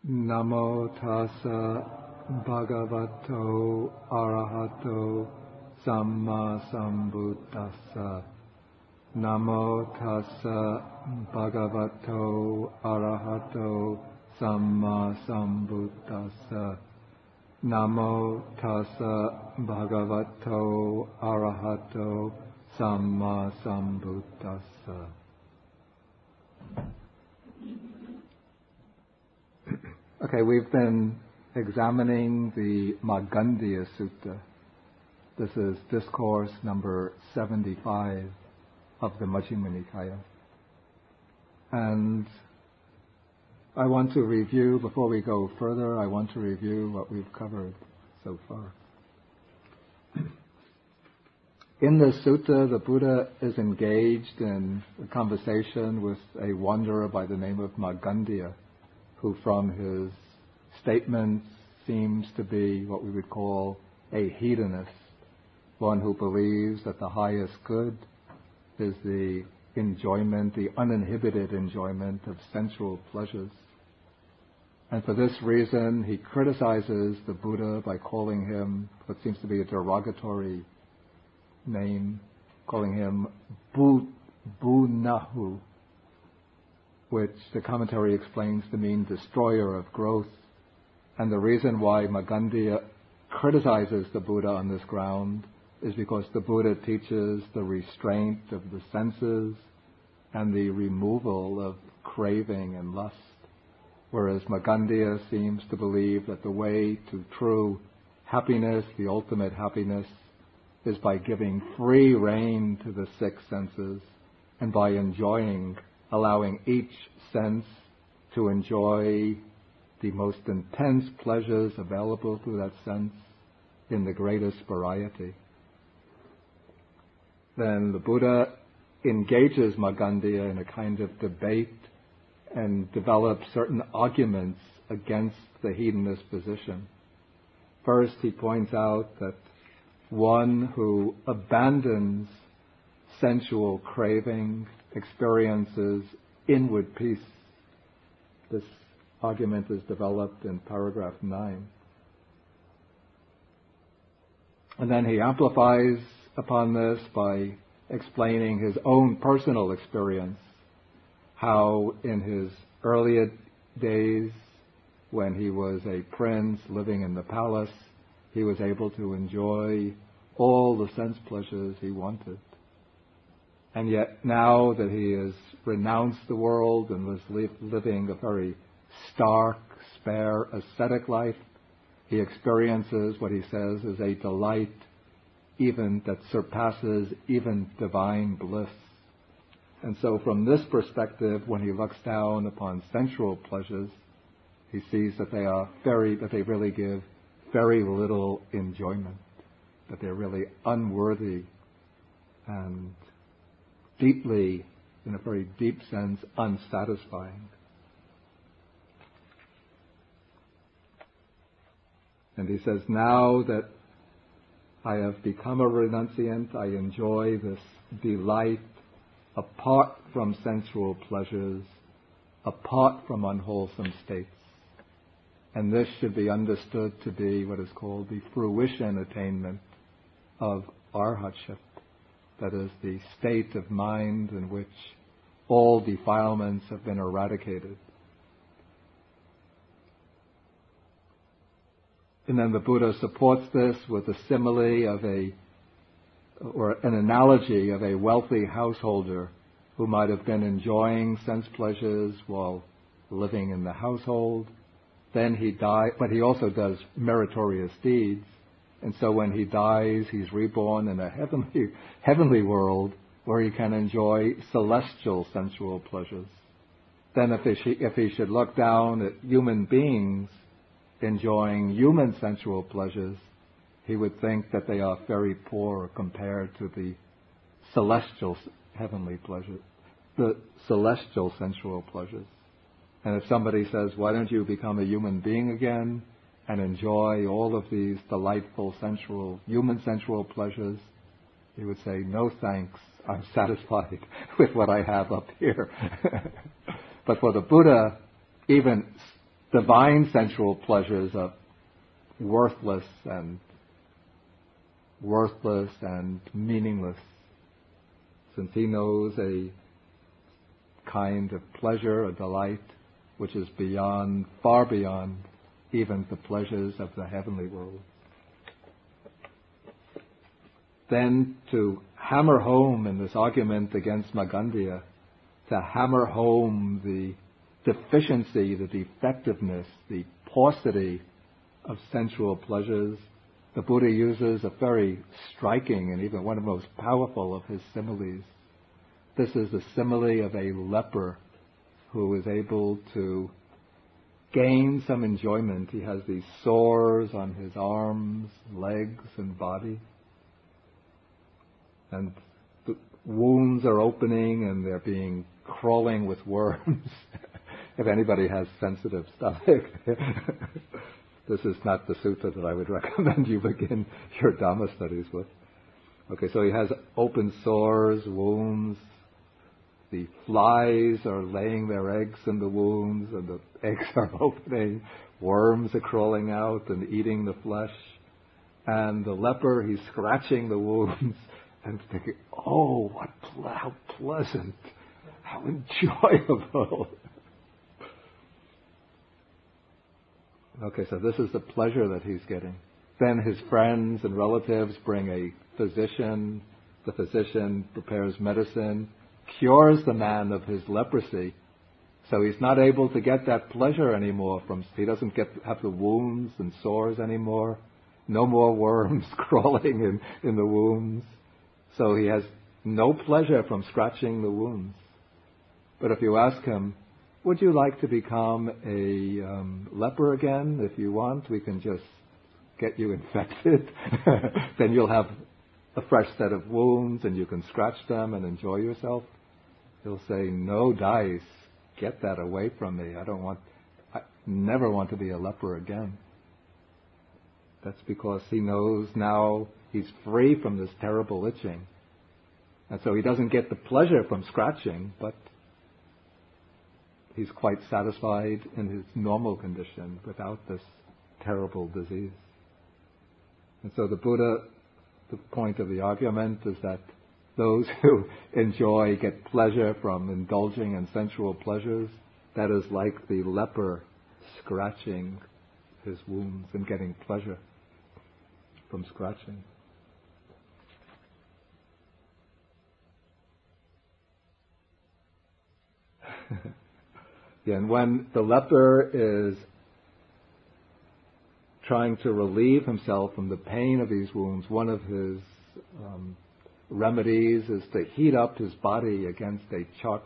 Namo tassa bhagavato arahato samma sambuddhassa. Namo tassa bhagavato arahato samma sambuddhassa. Namo tassa bhagavato arahato samma sambuddhassa. Okay, we've been examining the Magandiya Sutta. This is discourse number 75 of the Majjhima Nikaya. And I want to review, before we go further, I want to review what we've covered so far. In this sutta, the Buddha is engaged in a conversation with a wanderer by the name of Magandiya, who from his statements seems to be what we would call a hedonist, one who believes that the highest good is the enjoyment, the uninhibited enjoyment of sensual pleasures. And for this reason, he criticizes the Buddha by calling him what seems to be a derogatory name, calling him Bunahu, which the commentary explains to mean destroyer of growth. And the reason why Magandiya criticizes the Buddha on this ground is because the Buddha teaches the restraint of the senses and the removal of craving and lust, whereas Magandiya seems to believe that the way to true happiness, the ultimate happiness, is by giving free rein to the six senses and by allowing each sense to enjoy the most intense pleasures available through that sense in the greatest variety. Then the Buddha engages Magandiya in a kind of debate and develops certain arguments against the hedonist position. First, he points out that one who abandons sensual craving experiences inward peace. This argument is developed in paragraph 9. And then he amplifies upon this by explaining his own personal experience, how in his earlier days, when he was a prince living in the palace, he was able to enjoy all the sense pleasures he wanted. And yet now that he has renounced the world and was living a very stark, spare, ascetic life, he experiences what he says is a delight even that surpasses even divine bliss. And so from this perspective, when he looks down upon sensual pleasures, he sees that they really give very little enjoyment, that they're really unworthy and deeply, in a very deep sense, unsatisfying. And he says, now that I have become a renunciant, I enjoy this delight apart from sensual pleasures, apart from unwholesome states. And this should be understood to be what is called the fruition attainment of arhatship. That is the state of mind in which all defilements have been eradicated. And then the Buddha supports this with a simile or an analogy of a wealthy householder who might have been enjoying sense pleasures while living in the household. Then he died, but he also does meritorious deeds. And so when he dies, he's reborn in a heavenly world where he can enjoy celestial sensual pleasures. Then if he should look down at human beings enjoying human sensual pleasures, he would think that they are very poor compared to the celestial heavenly pleasures, the celestial sensual pleasures. And if somebody says, why don't you become a human being again and enjoy all of these delightful human sensual pleasures, he would say, no thanks, I'm satisfied with what I have up here. But for the Buddha, even divine sensual pleasures are worthless and meaningless, since he knows a kind of pleasure, a delight, which is beyond, far beyond, even the pleasures of the heavenly world. Then to hammer home in this argument against Magandhya, to hammer home the deficiency, the defectiveness, the paucity of sensual pleasures, the Buddha uses a very striking and even one of the most powerful of his similes. This is the simile of a leper who is able to gain some enjoyment. He has these sores on his arms, legs, and body. And the wounds are opening and they're being crawling with worms. If anybody has sensitive stomach, this is not the sutta that I would recommend you begin your Dhamma studies with. Okay, so he has open sores, wounds. The flies are laying their eggs in the wounds, and the eggs are opening. Worms are crawling out and eating the flesh. And the leper, he's scratching the wounds and thinking, oh, how pleasant, how enjoyable. Okay, so this is the pleasure that he's getting. Then his friends and relatives bring a physician. The physician prepares medicine, cures the man of his leprosy. So he's not able to get that pleasure anymore. He doesn't have the wounds and sores anymore. No more worms crawling in the wounds. So he has no pleasure from scratching the wounds. But if you ask him, would you like to become a leper again? If you want, we can just get you infected. Then you'll have a fresh set of wounds and you can scratch them and enjoy yourself. He'll say, no dice, get that away from me. I never want to be a leper again. That's because he knows now he's free from this terrible itching. And so he doesn't get the pleasure from scratching, but he's quite satisfied in his normal condition without this terrible disease. And so the point of the argument is that those who get pleasure from indulging in sensual pleasures, that is like the leper scratching his wounds and getting pleasure from scratching. Yeah, and when the leper is trying to relieve himself from the pain of these wounds, one of his remedies is to heat up his body against a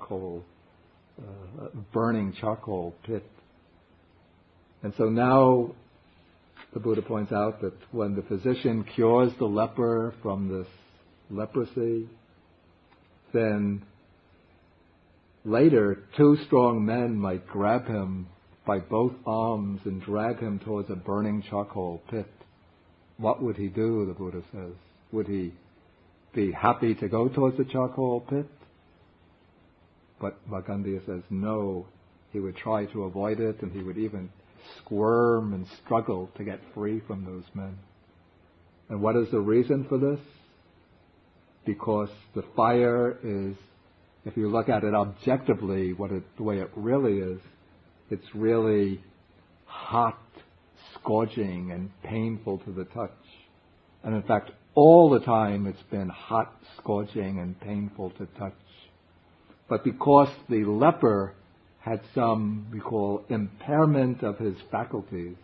burning charcoal pit. And so now the Buddha points out that when the physician cures the leper from this leprosy, then later, two strong men might grab him by both arms and drag him towards a burning charcoal pit. What would he do, the Buddha says? Would he be happy to go towards the charcoal pit? But Magandhya says no. He would try to avoid it, and he would even squirm and struggle to get free from those men. And what is the reason for this? Because the fire is, if you look at it objectively, the way it really is, it's really hot, scorching, and painful to the touch. And in fact, all the time it's been hot, scorching, and painful to touch. But because the leper had some, we call, impairment of his faculties,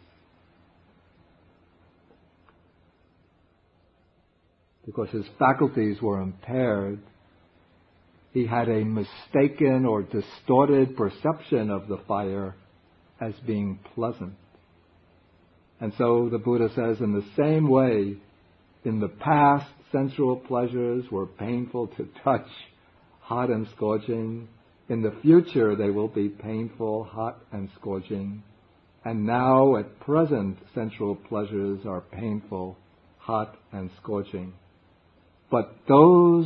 because his faculties were impaired, he had a mistaken or distorted perception of the fire as being pleasant. And so the Buddha says, in the same way, in the past, sensual pleasures were painful to touch, hot and scorching. In the future, they will be painful, hot and scorching. And now, at present, sensual pleasures are painful, hot and scorching. But those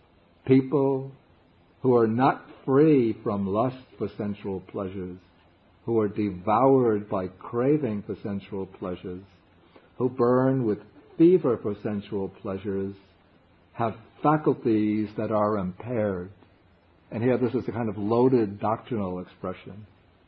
people who are not free from lust for sensual pleasures, who are devoured by craving for sensual pleasures, who burn with fever for sensual pleasures, have faculties that are impaired. And here this is a kind of loaded doctrinal expression.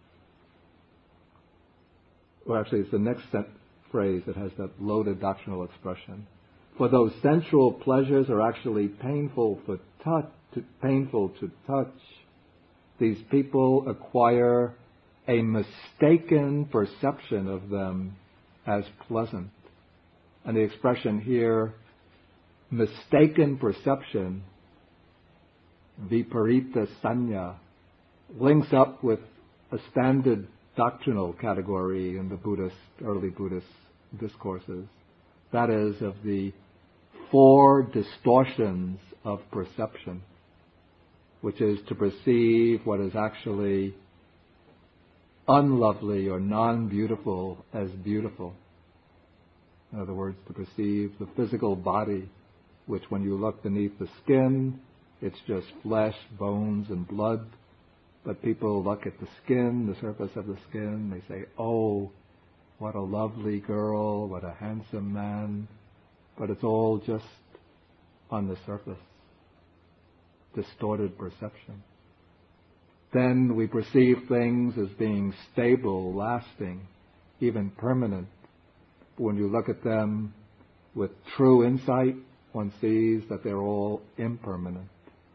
Or actually it's the next phrase that has that loaded doctrinal expression. For those sensual pleasures are actually painful to touch, these people acquire a mistaken perception of them as pleasant. And the expression here, mistaken perception, viparita sanya, links up with a standard doctrinal category in the early Buddhist discourses. That is, of the 4 distortions of perception, which is to perceive what is actually unlovely or non-beautiful as beautiful. In other words, to perceive the physical body, which when you look beneath the skin, it's just flesh, bones, and blood. But people look at the skin, the surface of the skin, they say, oh, what a lovely girl, what a handsome man. But it's all just on the surface. Distorted perception. Then we perceive things as being stable, lasting, even permanent. But when you look at them with true insight, one sees that they're all impermanent.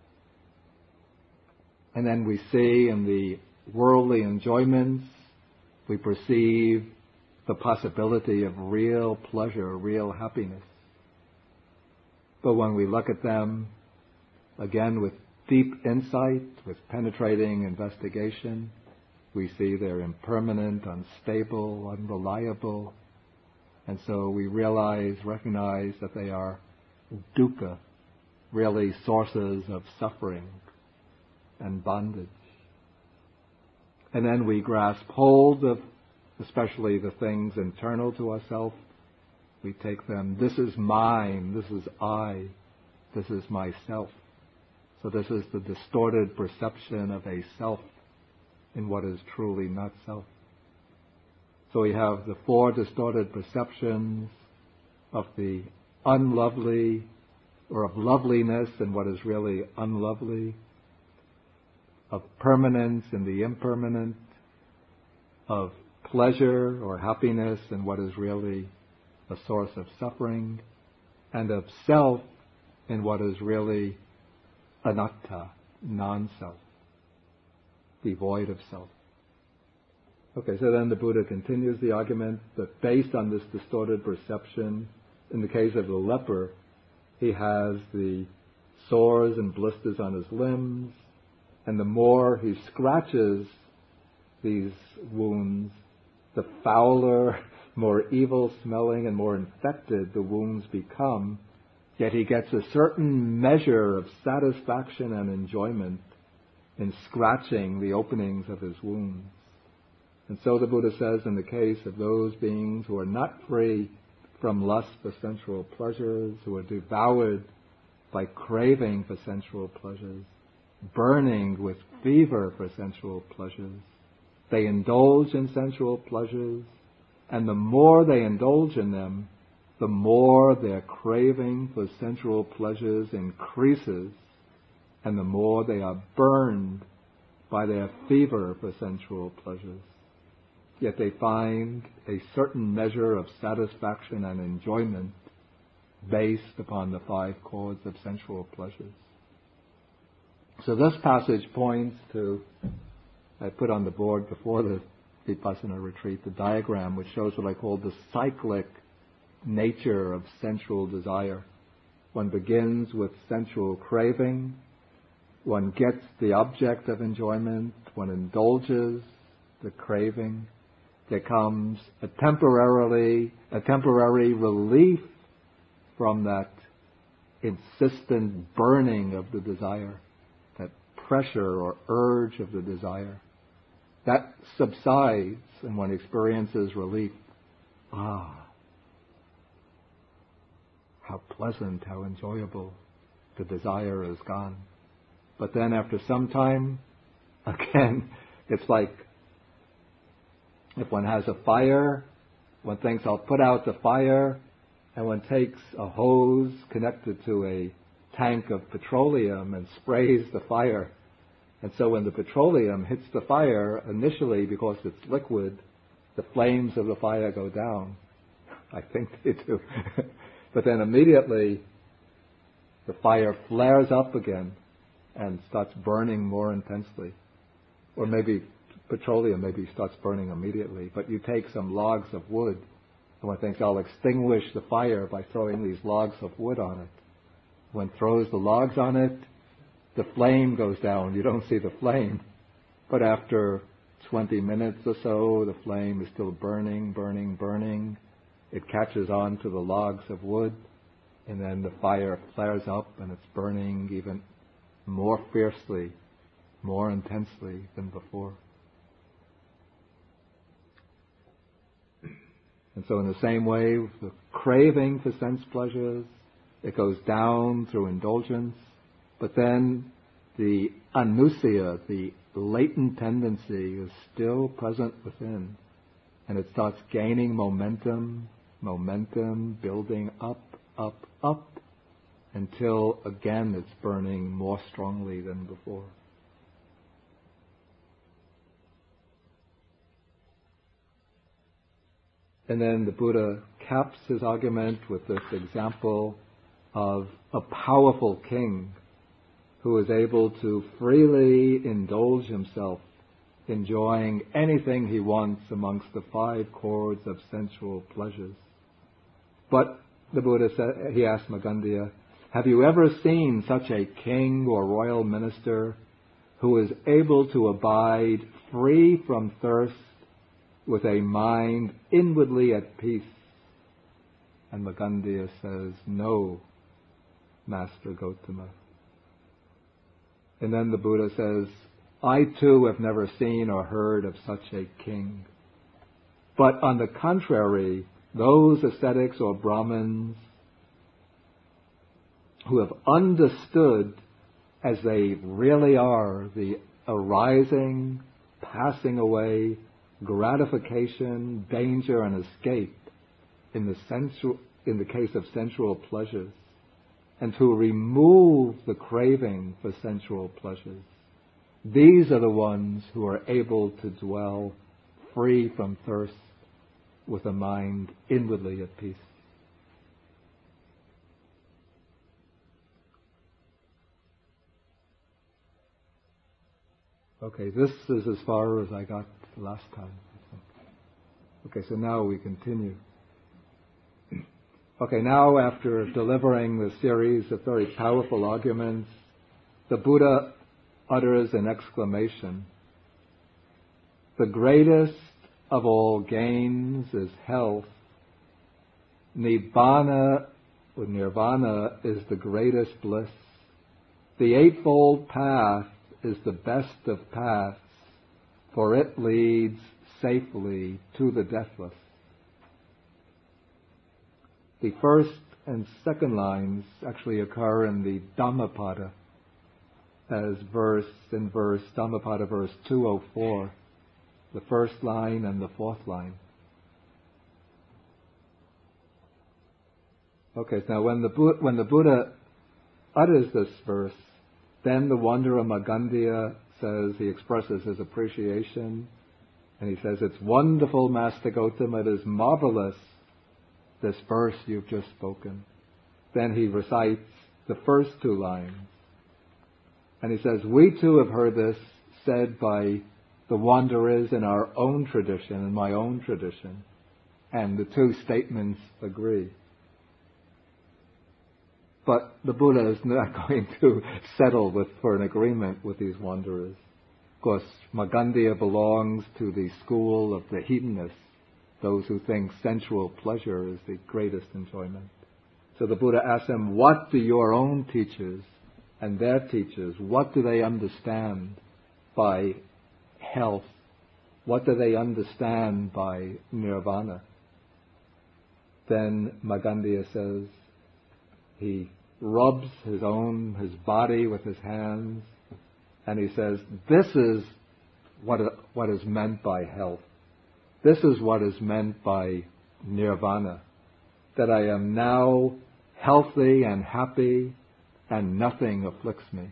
And then we see in the worldly enjoyments, we perceive the possibility of real pleasure, real happiness. But when we look at them, again with deep insight, with penetrating investigation, we see they're impermanent, unstable, unreliable. And so we recognize that they are dukkha, really sources of suffering and bondage. And then we grasp hold of especially the things internal to ourselves. We take them, this is mine, this is I, this is myself. So this is the distorted perception of a self in what is truly not self. So we have the 4 distorted perceptions of the unlovely, or of loveliness and what is really unlovely, of permanence and the impermanent, of pleasure or happiness and what is really a source of suffering, and of self and what is really anatta, non-self, devoid of self. Okay, so then the Buddha continues the argument that based on this distorted perception, in the case of the leper, he has the sores and blisters on his limbs, and the more he scratches these wounds, the fouler, more evil-smelling and more infected the wounds become, yet he gets a certain measure of satisfaction and enjoyment in scratching the openings of his wounds. And so the Buddha says in the case of those beings who are not free from lust for sensual pleasures, who are devoured by craving for sensual pleasures, burning with fever for sensual pleasures, they indulge in sensual pleasures, and the more they indulge in them, the more their craving for sensual pleasures increases, and the more they are burned by their fever for sensual pleasures. Yet they find a certain measure of satisfaction and enjoyment based upon the 5 chords of sensual pleasures. So this passage points to, I put on the board before the Vipassana retreat, the diagram which shows what I call the cyclic nature of sensual desire. One begins with sensual craving, one gets the object of enjoyment, one indulges the craving, there comes a temporary relief from that insistent burning of the desire, that pressure or urge of the desire. That subsides and one experiences relief. Ah, how pleasant, how enjoyable. The desire is gone. But then after some time, again, it's like If one has a fire, one thinks, I'll put out the fire, and one takes a hose connected to a tank of petroleum and sprays the fire. And so when the petroleum hits the fire, initially, because it's liquid, the flames of the fire go down. I think they do. But then immediately, the fire flares up again and starts burning more intensely. Or maybe petroleum starts burning immediately. But you take some logs of wood, and one thinks, I'll extinguish the fire by throwing these logs of wood on it. One throws the logs on it, the flame goes down. You don't see the flame. But after 20 minutes or so, the flame is still burning, burning, burning. It catches on to the logs of wood, and then the fire flares up and it's burning even more fiercely, more intensely than before. And so in the same way, with the craving for sense pleasures, it goes down through indulgence, but then the anusaya, the latent tendency, is still present within, and it starts gaining momentum, building up, until again it's burning more strongly than before. And then the Buddha caps his argument with this example of a powerful king who is able to freely indulge himself, enjoying anything he wants amongst the 5 chords of sensual pleasures. But the Buddha said, he asked Magandhya, have you ever seen such a king or royal minister who is able to abide free from thirst with a mind inwardly at peace? And Magandhya says, no, Master Gotama. And then the Buddha says, I too have never seen or heard of such a king. But on the contrary, those ascetics or Brahmins who have understood as they really are the arising, passing away, gratification, danger, and escape in the case of sensual pleasures, and to remove the craving for sensual pleasures. These are the ones who are able to dwell free from thirst with a mind inwardly at peace. Okay, this is as far as I got last time, I think. Okay, so now we continue. Okay, now after delivering the series of very powerful arguments, the Buddha utters an exclamation. The greatest of all gains is health. Nibbana, or nirvana, is the greatest bliss. The Eightfold Path is the best of paths, for it leads safely to the deathless. The first and second lines actually occur in the Dhammapada as Dhammapada verse 204, the first line and the fourth line. Okay, now when the Buddha utters this verse, then the wanderer Magandhya says, he expresses his appreciation, and he says, it's wonderful, Master Gotama, it is marvelous, this verse you've just spoken. Then he recites the first 2 lines. And he says, we too have heard this said by the wanderers in our own tradition, in my own tradition. And the 2 statements agree. But the Buddha is not going to settle for an agreement with these wanderers. Of course, Magandhya belongs to the school of the hedonists, those who think sensual pleasure is the greatest enjoyment. So the Buddha asks them, what do your own teachers and their teachers, what do they understand by health? What do they understand by nirvana? Then Magandhya says, he rubs his body with his hands, and he says, this is what is meant by health. this is what is meant by nirvana, that I am now healthy and happy and nothing afflicts me.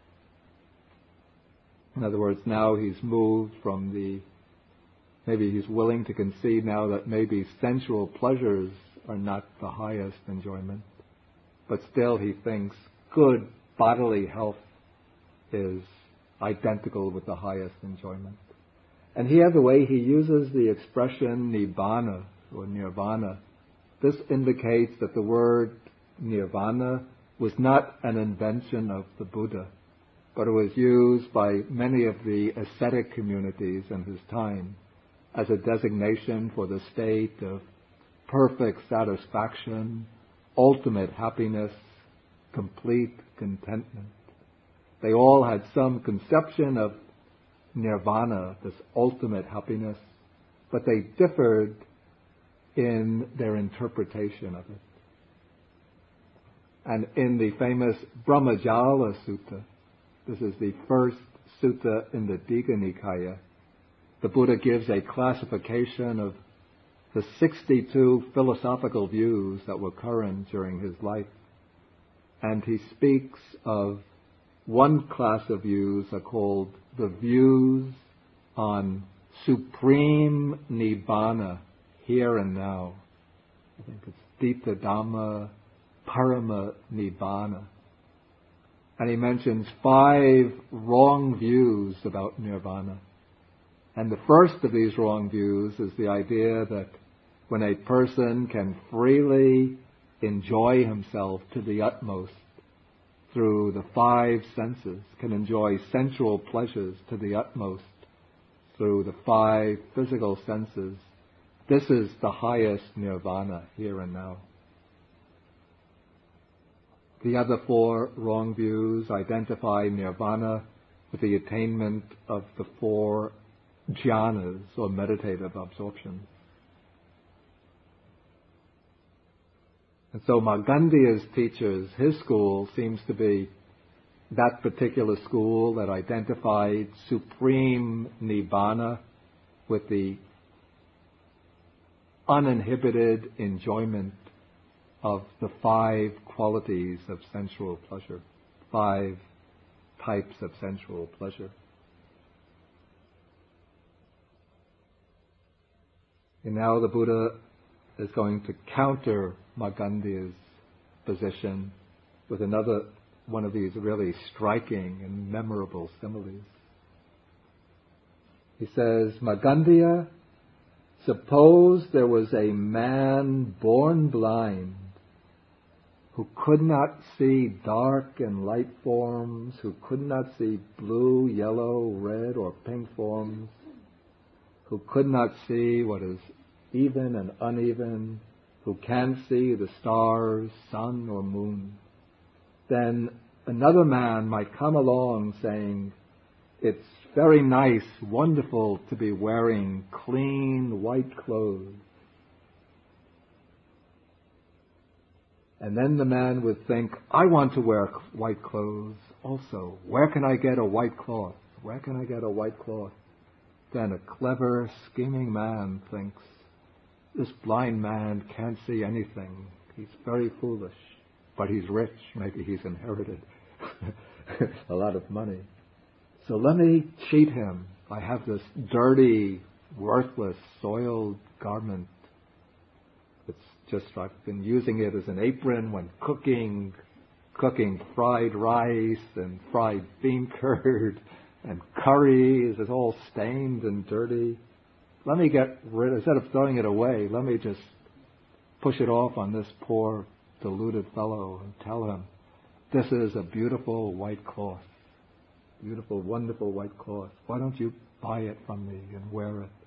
In other words, now he's moved from maybe he's willing to concede now that maybe sensual pleasures are not the highest enjoyment, but still he thinks good bodily health is identical with the highest enjoyment. And here the way he uses the expression nibbana or nirvana, this indicates that the word nirvana was not an invention of the Buddha, but it was used by many of the ascetic communities in his time as a designation for the state of perfect satisfaction, ultimate happiness, complete contentment. They all had some conception of nirvana, this ultimate happiness, but they differed in their interpretation of it. And in the famous Brahmajala Sutta, this is the first sutta in the Digha Nikaya, the Buddha gives a classification of the 62 philosophical views that were current during his life. And he speaks of one class of views are called the views on supreme nibbana, here and now. I think it's Dita Dhamma Parama Nibbana. And he mentions 5 wrong views about nirvana. And the first of these wrong views is the idea that when a person can freely enjoy himself to the utmost through the 5 senses, can enjoy sensual pleasures to the utmost through the 5 physical senses, this is the highest nirvana, here and now. The other 4 wrong views identify nirvana with the attainment of the 4 jhanas, or meditative absorption. And so Markandeya's teachers, his school, seems to be that particular school that identified supreme nibbana with the uninhibited enjoyment of the 5 qualities of sensual pleasure, 5 types of sensual pleasure. And now the Buddha is going to counter Markandeya's position with another one of these really striking and memorable similes. He says, Markandeya, suppose there was a man born blind who could not see dark and light forms, who could not see blue, yellow, red, or pink forms, who could not see what is even and uneven, who can't see the stars, sun, or moon. Then another man might come along saying, it's very nice, wonderful to be wearing clean white clothes. And then the man would think, I want to wear white clothes also. Where can I get a white cloth? Where can I get a white cloth? Then a clever, scheming man thinks, this blind man can't see anything. He's very foolish, but he's rich. Maybe he's inherited a lot of money. So let me cheat him. I have this dirty, worthless, soiled garment. It's just, I've been using it as an apron when cooking fried rice and fried bean curd and curry. It's all stained and dirty. Let me get rid, instead of throwing it away, let me just push it off on this poor, deluded fellow and tell him, this is a beautiful white cloth. Beautiful, wonderful white cloth. Why don't you buy it from me and wear it?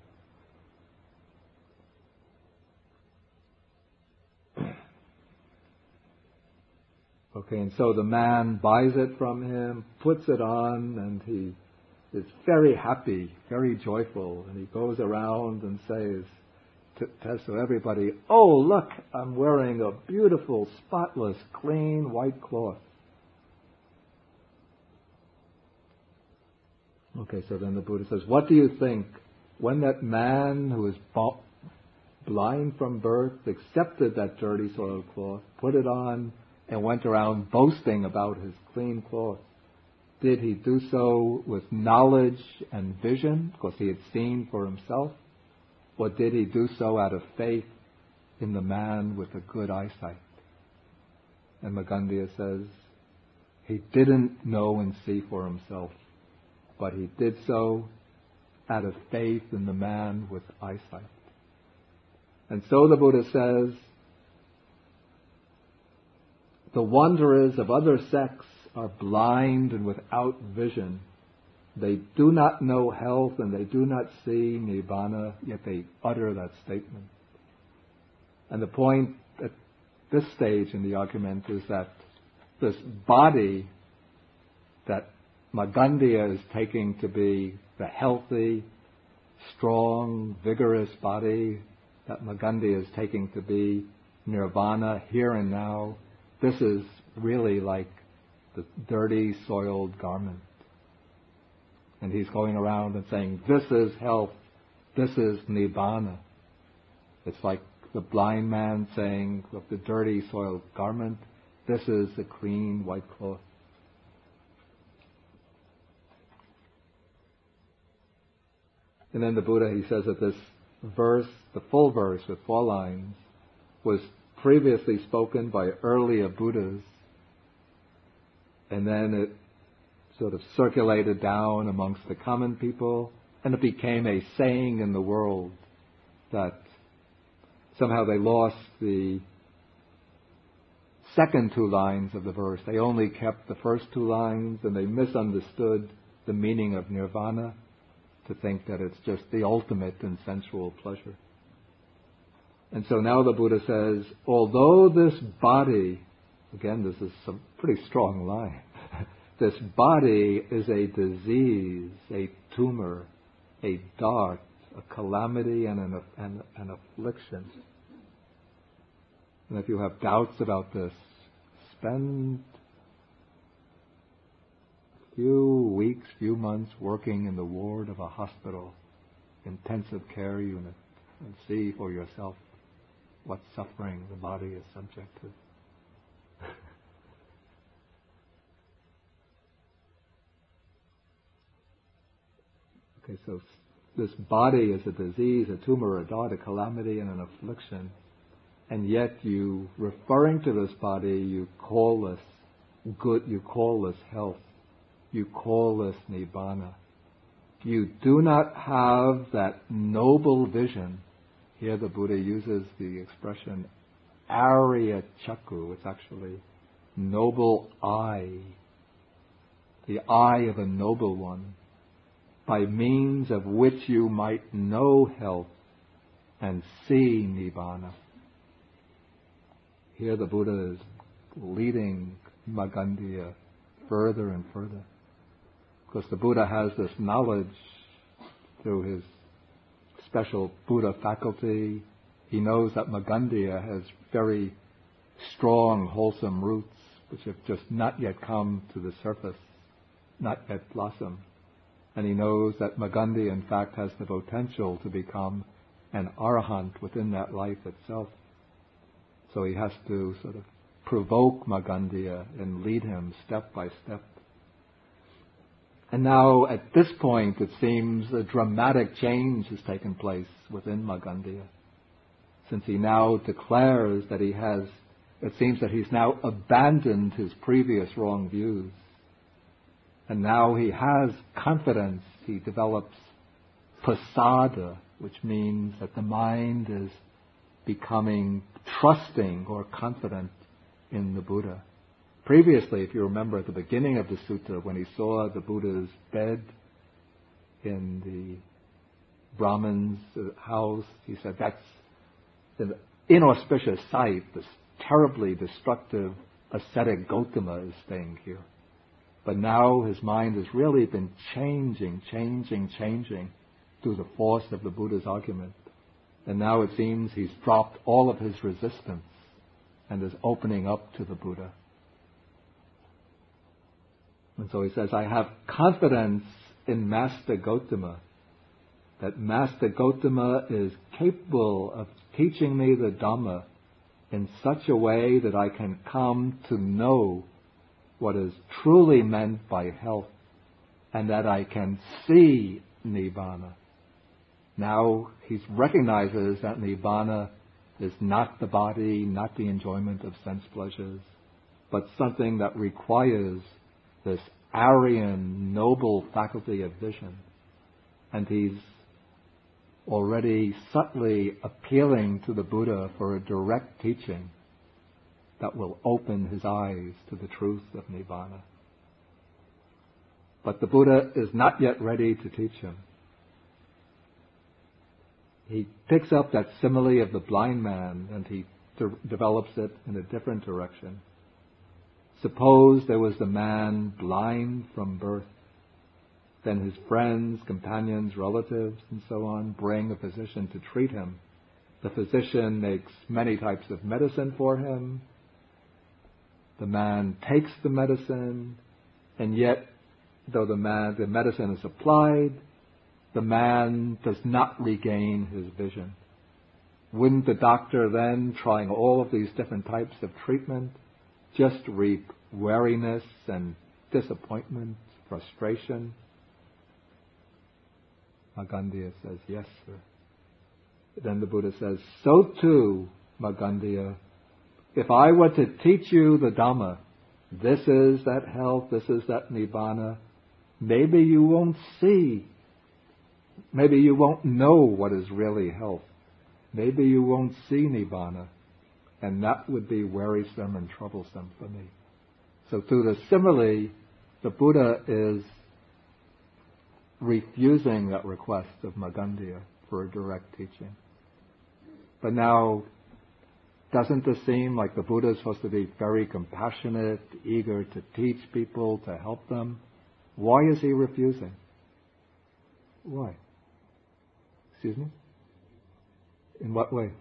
Okay, and so the man buys it from him, puts it on, and he is very happy, very joyful, and he goes around and says to everybody, oh, look, I'm wearing a beautiful, spotless, clean white cloth. Okay, so then the Buddha says, what do you think when that man who was blind from birth accepted that dirty soiled cloth, put it on, and went around boasting about his clean cloth, did he do so with knowledge and vision, because he had seen for himself, or did he do so out of faith in the man with a good eyesight? And Magandiya says, he didn't know and see for himself, but he did so out of faith in the man with eyesight. And so the Buddha says, the wanderers of other sects are blind and without vision. They do not know health and they do not see Nibbana, yet they utter that statement. And the point at this stage in the argument is that this body that Magandiya is taking to be the healthy, strong, vigorous body that Magandiya is taking to be nirvana here and now, this is really like the dirty, soiled garment. And he's going around and saying, this is health, this is nibbana. It's like the blind man saying of the dirty, soiled garment, this is the clean, white cloth. And then the Buddha, he says that this verse, the full verse with 4 lines, was previously spoken by earlier Buddhas, and then it sort of circulated down amongst the common people, and it became a saying in the world that somehow they lost the second 2 lines of the verse. They only kept the first 2 lines, and they misunderstood the meaning of nirvana to think that it's just the ultimate in sensual pleasure. And so now the Buddha says, although this body, again this is some pretty strong line, this body is a disease, a tumor, a dart, a calamity and an affliction. And if you have doubts about this, spend few weeks, few months working in the ward of a hospital, intensive care unit, and see for yourself what suffering the body is subject to. Okay, so this body is a disease, a tumor, a dart, a calamity, and an affliction. And yet you, referring to this body, you call this good, you call this health, you call this nibbana. You do not have that noble vision. Here the Buddha uses the expression Arya Chakku. It's actually noble eye, the eye of a noble one, by means of which you might know health and see nibbana. Here the Buddha is leading Magandiya further and further, because the Buddha has this knowledge through his special Buddha faculty. He knows that Magandiya has very strong, wholesome roots which have just not yet come to the surface, not yet blossomed. And he knows that Magandiya in fact has the potential to become an arahant within that life itself. So he has to sort of provoke Magandiya and lead him step by step. And now at this point it seems a dramatic change has taken place within Magandiya, since he now declares that he has, it seems that he's now abandoned his previous wrong views. And now he has confidence. He develops pasada, which means that the mind is becoming trusting or confident in the Buddha. Previously, if you remember at the beginning of the sutta, when he saw the Buddha's bed in the Brahman's house, he said, that's an inauspicious sight. This terribly destructive ascetic Gautama is staying here. But now his mind has really been changing through the force of the Buddha's argument. And now it seems he's dropped all of his resistance and is opening up to the Buddha. And so he says, I have confidence in Master Gautama. that Master Gotama is capable of teaching me the Dhamma in such a way that I can come to know what is truly meant by health, and that I can see Nibbana. Now he recognizes that Nibbana is not the body, not the enjoyment of sense pleasures, but something that requires this Aryan, noble faculty of vision. And he's already subtly appealing to the Buddha for a direct teaching that will open his eyes to the truth of Nibbana. But the Buddha is not yet ready to teach him. He picks up that simile of the blind man and he develops it in a different direction. Suppose there was a man blind from birth. Then his friends, companions, relatives, and so on bring a physician to treat him. The physician makes many types of medicine for him. The man takes the medicine, and yet, though the medicine is applied, the man does not regain his vision. Wouldn't the doctor then, trying all of these different types of treatment, just reap weariness and disappointment, frustration? Magandiya says, yes, sir. Then the Buddha says, so too, Magandiya, if I were to teach you the Dhamma, this is that health, this is that Nibbana, maybe you won't see, maybe you won't know what is really health. Maybe you won't see Nibbana, and that would be wearisome and troublesome for me. So through the simile, the Buddha is refusing that request of Magandiya for a direct teaching. But now, doesn't this seem like the Buddha is supposed to be very compassionate, eager to teach people, to help them? Why is he refusing? Why? Excuse me? In what way?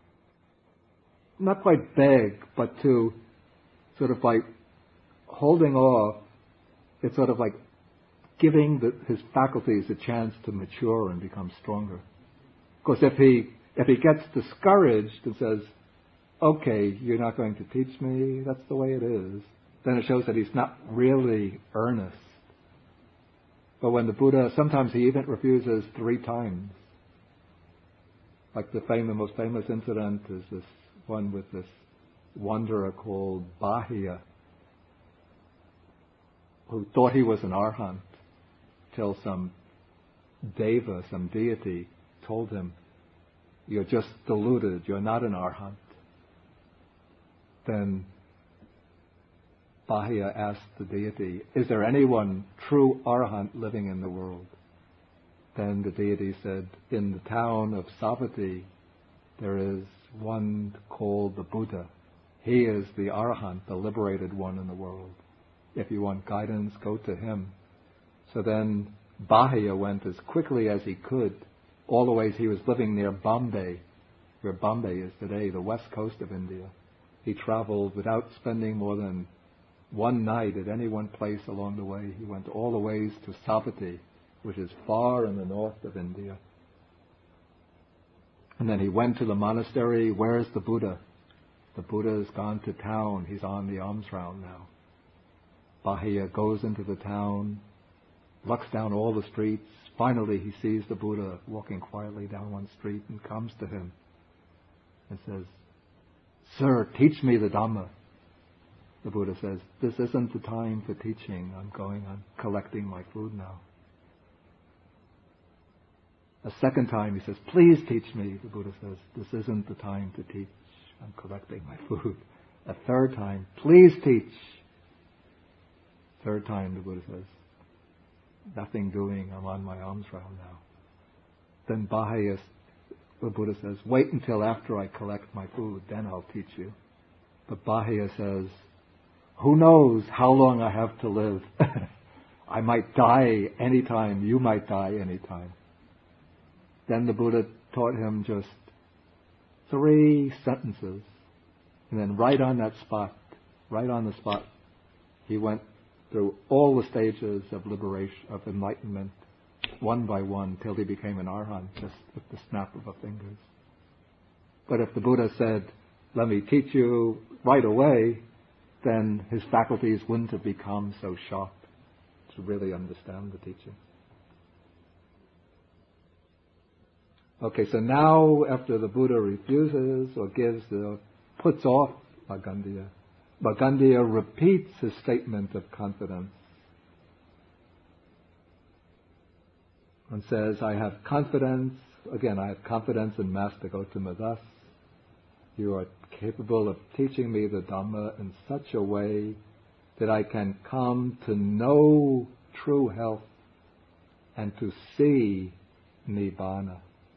Not quite beg, but to sort of like holding off, it's sort of like giving his faculties a chance to mature and become stronger. Because if he gets discouraged and says, okay, you're not going to teach me, that's the way it is, then it shows that he's not really earnest. But when the Buddha, sometimes he even refuses 3 times. Like the most famous incident is this one with this wanderer called Bahia, who thought he was an arhat till some deva, some deity, told him, you're just deluded, you're not an arhat. Then Bahia asked the deity, is there anyone true arhat living in the world? Then the deity said, in the town of Savatthi, there is one called the Buddha. He is the arhat, the liberated one in the world. If you want guidance, go to him. So then Bahia went as quickly as he could, all the ways he was living near Bombay, where Bombay is today, the west coast of India. He traveled without spending more than one night at any one place along the way. He went all the ways to Savatthi, which is far in the north of India. And then he went to the monastery. Where's the Buddha? The Buddha has gone to town. He's on the alms round now. Bahia goes into the town, looks down all the streets. Finally, he sees the Buddha walking quietly down one street and comes to him and says, Sir, teach me the Dhamma. The Buddha says, this isn't the time for teaching. I'm collecting my food now. A second time he says, please teach me. The Buddha says, this isn't the time to teach. I'm collecting my food. A third time, please teach. Third time the Buddha says, nothing doing, I'm on my alms round now. Then Bahia, the Buddha says, wait until after I collect my food, then I'll teach you. But Bahia says, who knows how long I have to live? I might die anytime, you might die anytime. Then the Buddha taught him just 3 sentences. And then right on the spot, he went through all the stages of liberation, of enlightenment, one by one till he became an arhat, just with the snap of the fingers. But if the Buddha said, let me teach you right away, then his faculties wouldn't have become so sharp to really understand the teaching. Okay, so now after the Buddha refuses or puts off Magandiya, Magandiya repeats his statement of confidence and says, I have confidence in Master Gotama Das. You are capable of teaching me the Dhamma in such a way that I can come to know true health and to see Nibbana.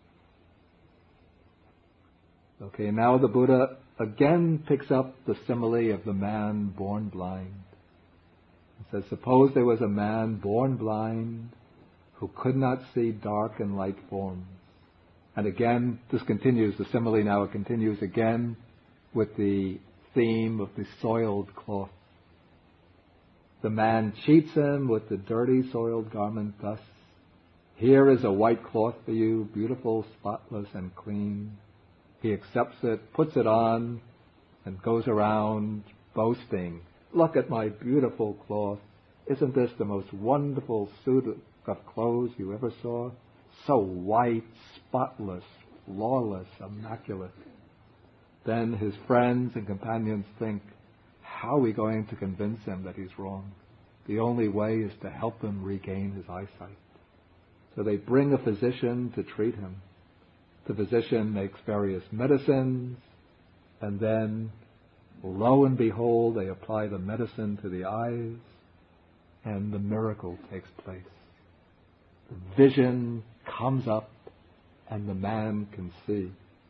Okay, now the Buddha again picks up the simile of the man born blind. He says, suppose there was a man born blind who could not see dark and light forms. And again, this continues, the simile now continues again with the theme of the soiled cloth. The man cheats him with the dirty, soiled garment thus. Here is a white cloth for you, beautiful, spotless, and clean. He accepts it, puts it on, and goes around boasting. Look at my beautiful cloth. Isn't this the most wonderful suit of clothes you ever saw? So white, spotless, flawless, immaculate. Then his friends and companions think, how are we going to convince him that he's wrong? The only way is to help him regain his eyesight. So they bring a physician to treat him. The physician makes various medicines, and then, lo and behold, they apply the medicine to the eyes, and the miracle takes place. The vision comes up, and the man can see.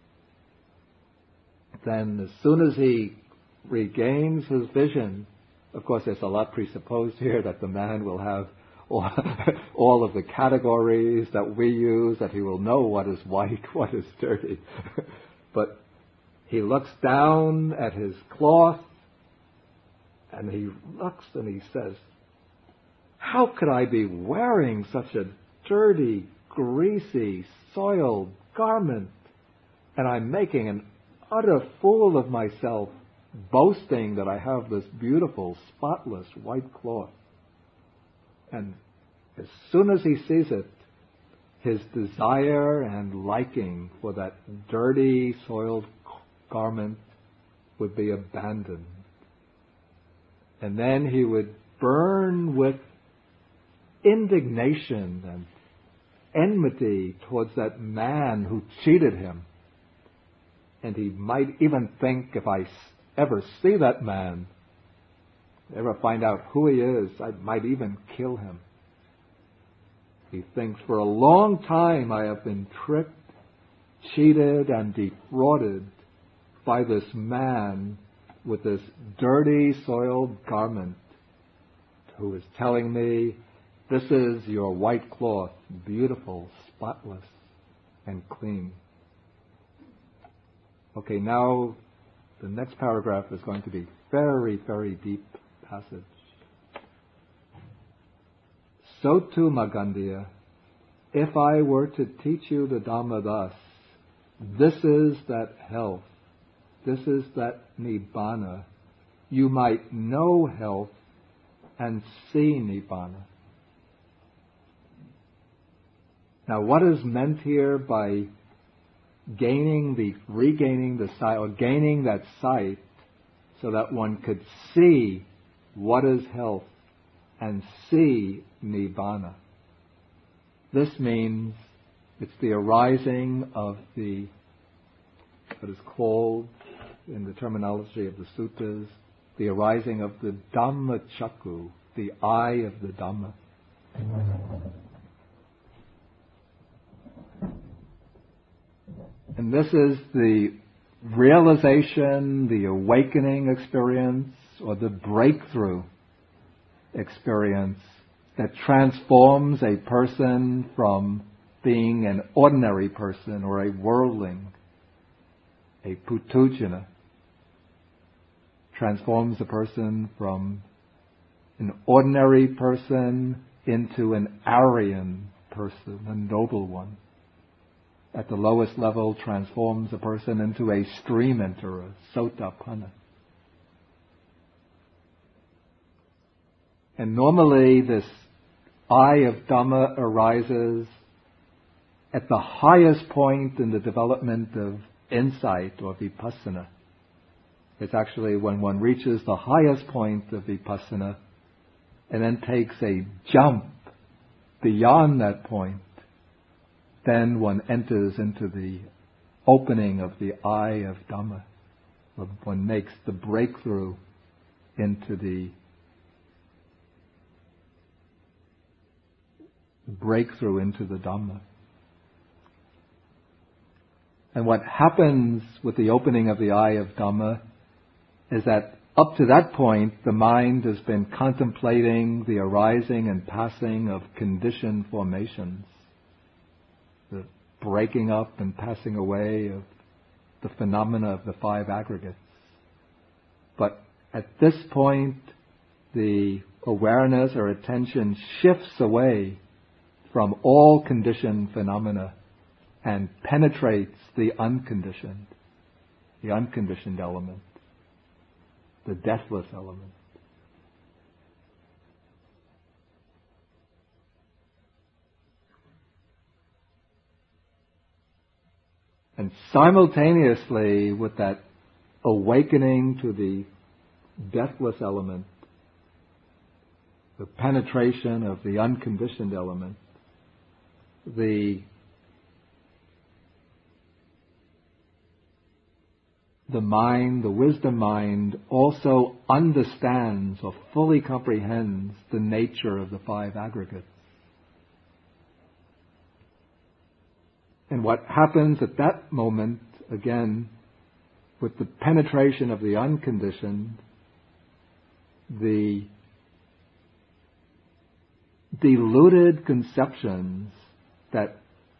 Then, as soon as he regains his vision, of course there's a lot presupposed here that the man will have all of the categories that we use, that he will know what is white, what is dirty. But he looks down at his cloth, and he looks and he says, how could I be wearing such a dirty, greasy, soiled garment? And I'm making an utter fool of myself, boasting that I have this beautiful, spotless white cloth. And as soon as he sees it, his desire and liking for that dirty, soiled garment would be abandoned. And then he would burn with indignation and enmity towards that man who cheated him. And he might even think, if I ever see that man, ever find out who he is, I might even kill him. He thinks, for a long time I have been tricked, cheated, and defrauded by this man with this dirty, soiled garment, who is telling me, this is your white cloth, beautiful, spotless, and clean. Okay, now the next paragraph is going to be very, very deep passage. So too, Magandiya, if I were to teach you the Dhamma thus, this is that health, this is that Nibbana, you might know health and see Nibbana. Now, what is meant here by regaining the sight, or gaining that sight, so that one could see what is health and see Nibbana? This means it's the arising of what is called, in the terminology of the suttas, the arising of the Dhamma Chakku, the eye of the Dhamma. And this is the realization, the awakening experience, or the breakthrough experience that transforms a person from being an ordinary person or a worldling, a putujana, transforms a person from an ordinary person into an Aryan person, a noble one. At the lowest level, transforms a person into a stream enterer, Sotapanna. And normally this eye of Dhamma arises at the highest point in the development of insight or vipassana. It's actually when one reaches the highest point of vipassana and then takes a jump beyond that point, then one enters into the opening of the eye of Dhamma. One makes the breakthrough into the Dhamma. And what happens with the opening of the eye of Dhamma is that up to that point, the mind has been contemplating the arising and passing of conditioned formations, the breaking up and passing away of the phenomena of the five aggregates. But at this point, the awareness or attention shifts away from all conditioned phenomena and penetrates the unconditioned element, the deathless element. And simultaneously with that awakening to the deathless element, the penetration of the unconditioned element, the mind, the wisdom mind, also understands or fully comprehends the nature of the five aggregates. And what happens at that moment, again, with the penetration of the unconditioned, the deluded conceptions that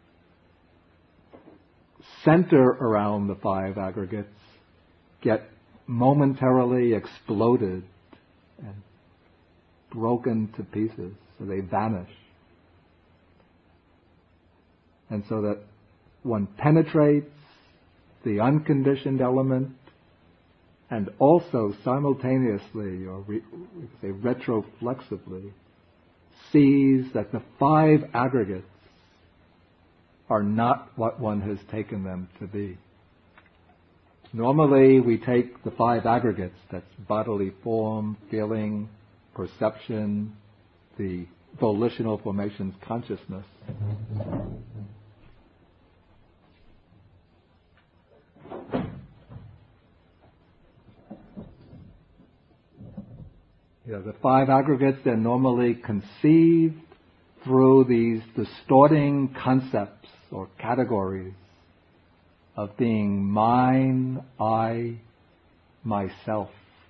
center around the five aggregates get momentarily exploded and broken to pieces, so they vanish. And so that one penetrates the unconditioned element and also simultaneously, or we say retroflexively, sees that the five aggregates are not what one has taken them to be. Normally we take the five aggregates, that's bodily form, feeling, perception, the volitional formations, consciousness. The five aggregates, they're normally conceived through these distorting concepts or categories of being mine, I, myself.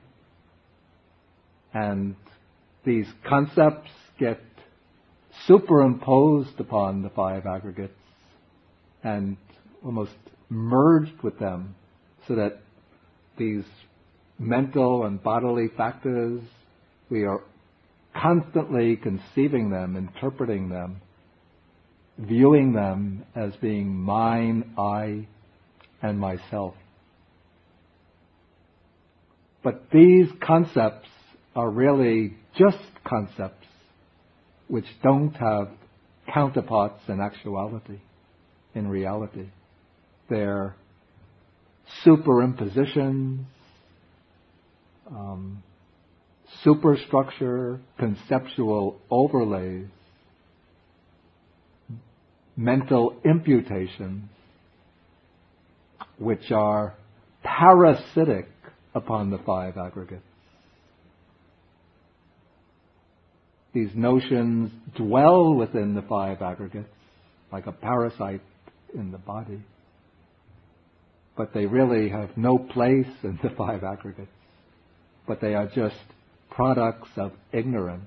And these concepts get superimposed upon the five aggregates and almost merged with them, so that these mental and bodily factors, we are constantly conceiving them, interpreting them, viewing them as being mine, I, and myself. But these concepts are really just concepts which don't have counterparts in actuality, in reality. They're superimpositions, superstructure, conceptual overlays, mental imputations, which are parasitic upon the five aggregates. These notions dwell within the five aggregates like a parasite in the body, but they really have no place in the five aggregates, but they are just products of ignorance.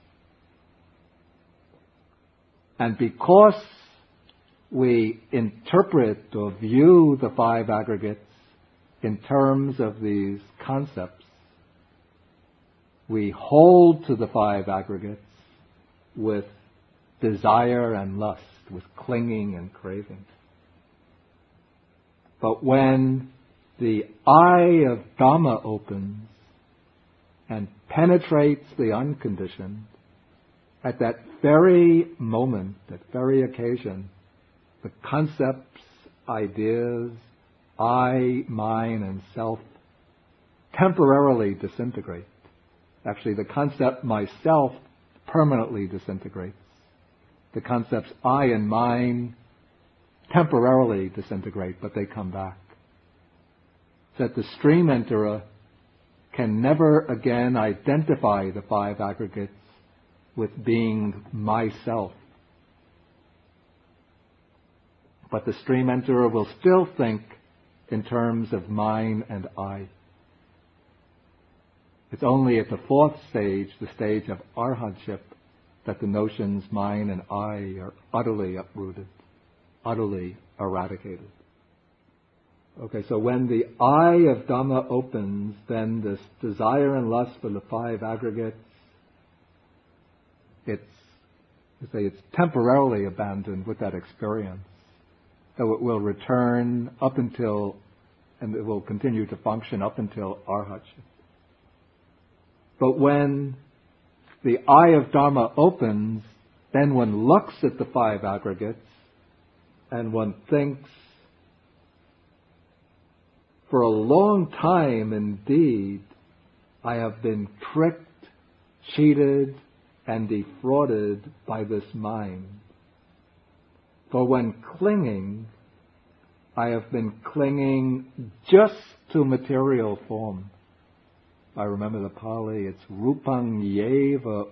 And because we interpret or view the five aggregates in terms of these concepts, we hold to the five aggregates with desire and lust, with clinging and craving. But when the eye of Dhamma opens and penetrates the unconditioned, at that very moment, that very occasion, the concepts, ideas, I, mine, and self temporarily disintegrate. Actually, the concept myself permanently disintegrates. The concepts I and mine temporarily disintegrate, but they come back. So that the stream enterer can never again identify the five aggregates with being myself. But the stream enterer will still think in terms of mine and I. It's only at the fourth stage, the stage of arhatship, that the notions mine and I are utterly uprooted, utterly eradicated. Okay, so when the eye of Dhamma opens, then this desire and lust for the five aggregates, it's temporarily abandoned with that experience. So it will return up until, and it will continue to function up until arhatship. But when the eye of Dharma opens, then one looks at the five aggregates and one thinks, for a long time indeed, I have been tricked, cheated, and defrauded by this mind. For when clinging, I have been clinging just to material form. I remember the Pali, it's rupang yeva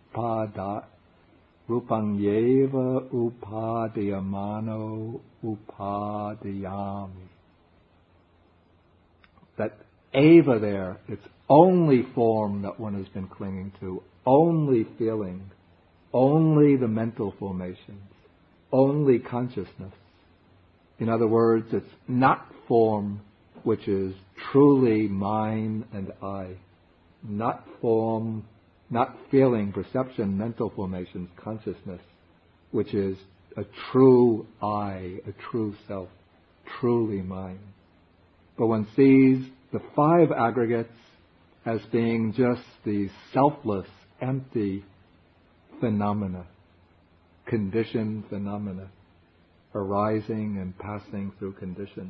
upadiyamano upadiyami. That eva there, it's only form that one has been clinging to, only feeling, only the mental formations, only consciousness. In other words, it's not form which is truly mine and I. Not form, not feeling, perception, mental formations, consciousness, which is a true I, a true self, truly mine. But one sees the five aggregates as being just these selfless, empty phenomena, conditioned phenomena, arising and passing through conditions.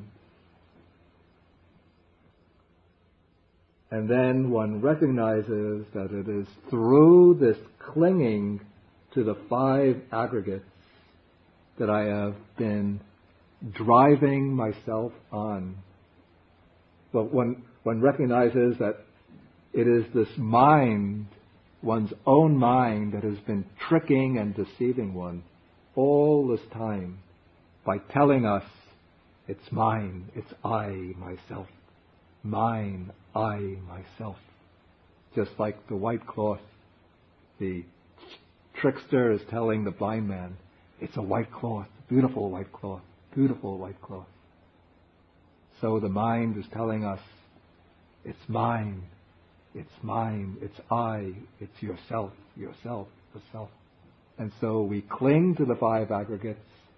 And then one recognizes that it is through this clinging to the five aggregates that I have been driving myself on. But one recognizes that it is this mind, one's own mind, that has been tricking and deceiving one all this time by telling us, it's mine, it's I, myself. Mine, I, myself. Just like the white cloth, the trickster is telling the blind man, it's a white cloth, beautiful white cloth, beautiful white cloth. So the mind is telling us, it's mine, it's I, it's yourself, yourself, yourself. And so we cling to the five aggregates,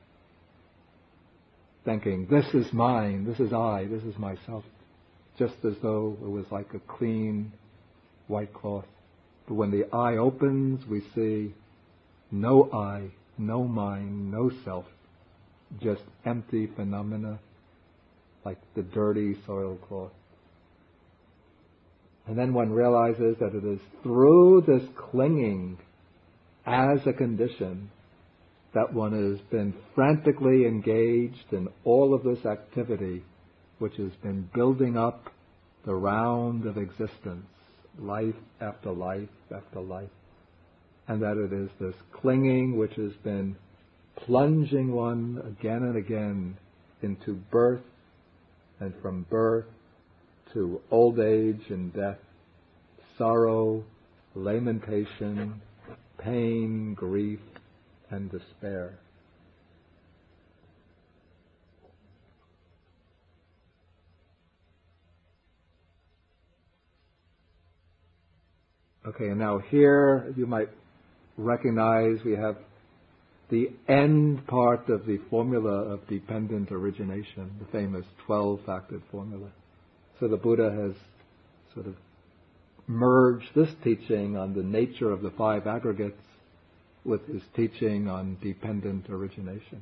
thinking, this is mine, this is I, this is myself. Just as though it was like a clean white cloth. But when the eye opens, we see no I, no mine, no self, just empty phenomena, like the dirty soiled cloth. And then one realizes that it is through this clinging as a condition that one has been frantically engaged in all of this activity which has been building up the round of existence, life after life after life. And that it is this clinging which has been plunging one again and again into birth, and from birth to old age and death, sorrow, lamentation, pain, grief, and despair. Okay, and now here you might recognize we have the end part of the formula of dependent origination, the famous 12-factored formula. So the Buddha has sort of merged this teaching on the nature of the five aggregates with his teaching on dependent origination.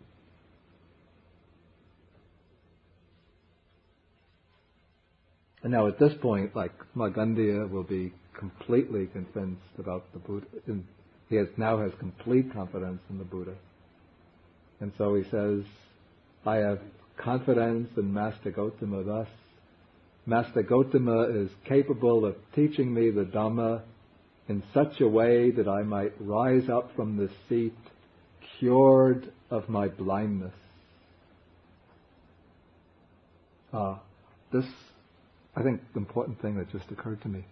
And now at this point, like Magandiya will be completely convinced about the Buddha. He now has complete confidence in the Buddha. And so he says, I have confidence in Master Gotama thus. Master Gotama is capable of teaching me the Dhamma in such a way that I might rise up from this seat cured of my blindness. This, I think, the important thing that just occurred to me.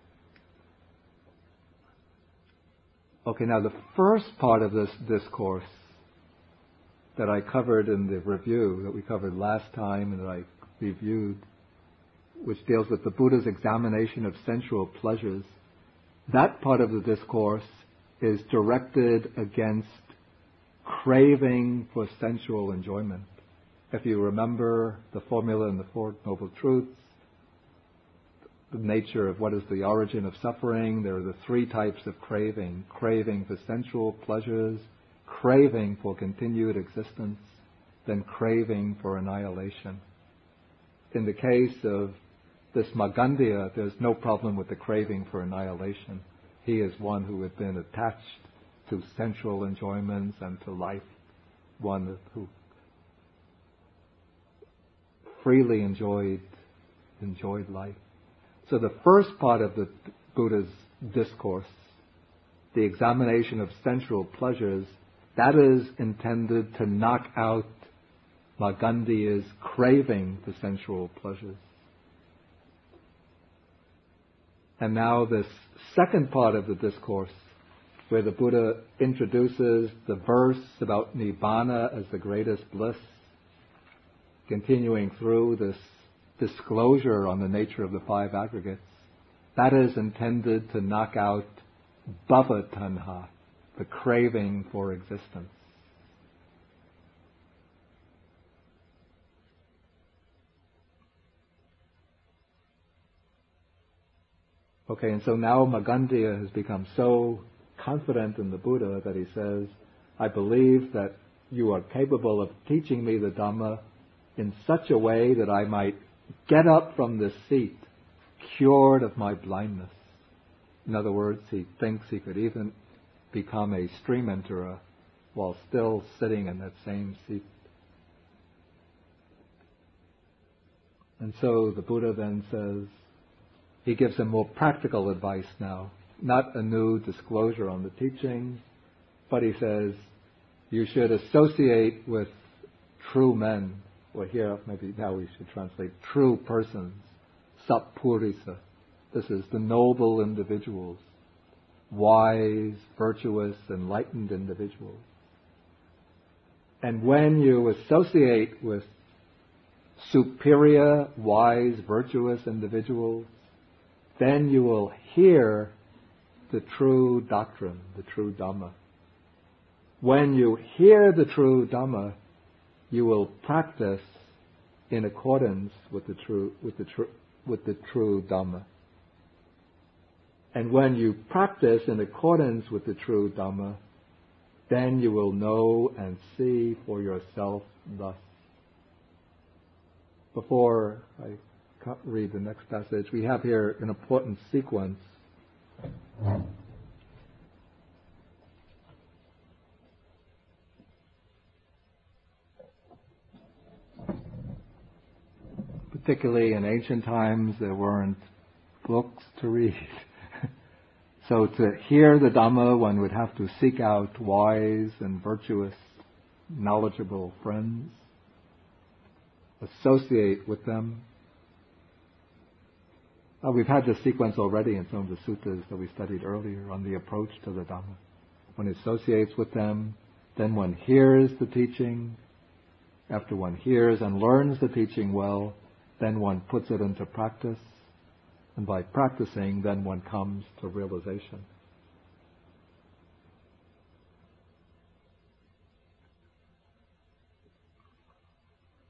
Okay, now the first part of this discourse that I covered in the review, that we covered last time and that I reviewed, which deals with the Buddha's examination of sensual pleasures, that part of the discourse is directed against craving for sensual enjoyment. If you remember the formula in the Four Noble Truths, the nature of what is the origin of suffering, there are the three types of craving. Craving for sensual pleasures, craving for continued existence, then craving for annihilation. In the case of this Magandiya, there's no problem with the craving for annihilation. He is one who had been attached to sensual enjoyments and to life, one who freely enjoyed life. So the first part of the Buddha's discourse, the examination of sensual pleasures, that is intended to knock out Magandiya's craving for sensual pleasures. And now this second part of the discourse, where the Buddha introduces the verse about Nibbana as the greatest bliss, continuing through this disclosure on the nature of the five aggregates, that is intended to knock out bhava tanha, the craving for existence. Okay, and so now Magandiya has become so confident in the Buddha that he says, I believe that you are capable of teaching me the Dhamma in such a way that I might get up from this seat cured of my blindness. In other words, he thinks he could even become a stream enterer while still sitting in that same seat. And so the Buddha then says, he gives him more practical advice now, not a new disclosure on the teaching, but he says, you should associate with true men, or here maybe now we should translate true persons, sappurisa. This is the noble individuals, wise, virtuous, enlightened individuals. And when you associate with superior, wise, virtuous individuals, then you will hear the true doctrine, the true Dhamma. When you hear the true Dhamma, you will practice in accordance with the true Dhamma. And when you practice in accordance with the true Dhamma, then you will know and see for yourself thus. Before I read the next passage, we have here an important sequence. Particularly in ancient times, there weren't books to read. So to hear the Dhamma, one would have to seek out wise and virtuous, knowledgeable friends, associate with them. We've had this sequence already in some of the suttas that we studied earlier on the approach to the Dhamma. One associates with them, then one hears the teaching. After one hears and learns the teaching well, then one puts it into practice. And by practicing, then one comes to realization.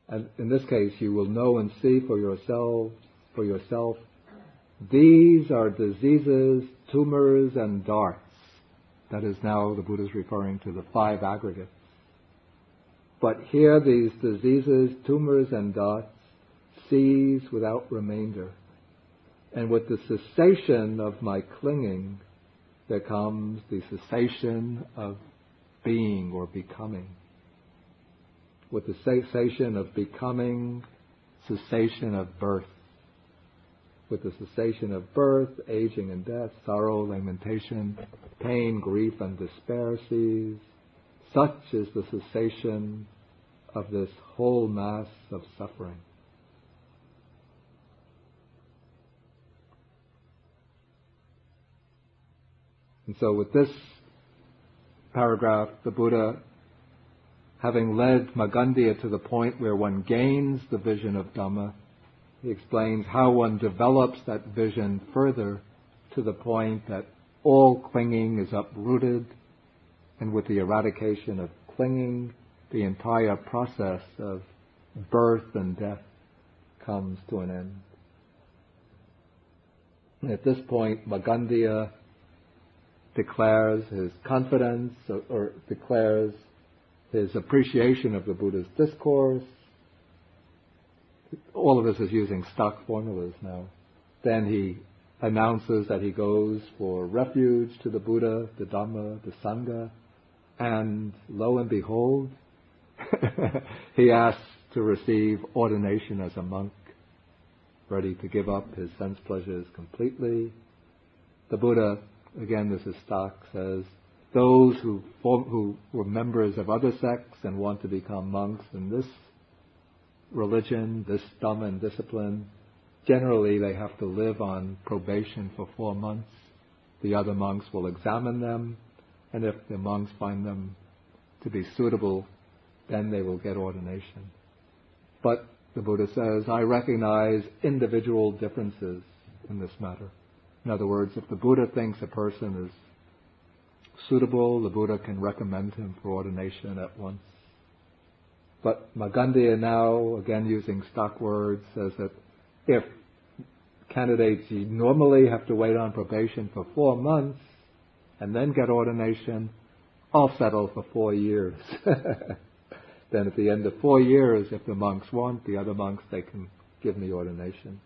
and in this case, you will know and see for yourself, these are diseases, tumors, and darts. That is now the Buddha is referring to the 5 aggregates. But here these diseases, tumors, and darts cease without remainder. And with the cessation of my clinging, there comes the cessation of being or becoming. With the cessation of becoming, cessation of birth. With the cessation of birth, aging and death, sorrow, lamentation, pain, grief, and despair cease. Such is the cessation of this whole mass of suffering. And so with this paragraph, the Buddha, having led Magandiya to the point where one gains the vision of Dhamma, he explains how one develops that vision further to the point that all clinging is uprooted, and with the eradication of clinging, the entire process of birth and death comes to an end. And at this point, Magandiya declares his confidence or declares his appreciation of the Buddha's discourse. All of this is using stock formulas now. Then he announces that he goes for refuge to the Buddha, the Dhamma, the Sangha, and lo and behold, he asks to receive ordination as a monk, ready to give up his sense pleasures completely. The Buddha, again this is stock, says, those who were members of other sects and want to become monks in this religion, this Dhamma and discipline, generally they have to live on probation for 4 months. The other monks will examine them, and if the monks find them to be suitable, then they will get ordination. But the Buddha says, I recognize individual differences in this matter. In other words, if the Buddha thinks a person is suitable, the Buddha can recommend him for ordination at once. But Magandiya now, again using stock words, says that if candidates normally have to wait on probation for 4 months and then get ordination, I'll settle for 4 years. Then at the end of 4 years, if the monks want, the other monks, they can give me ordination.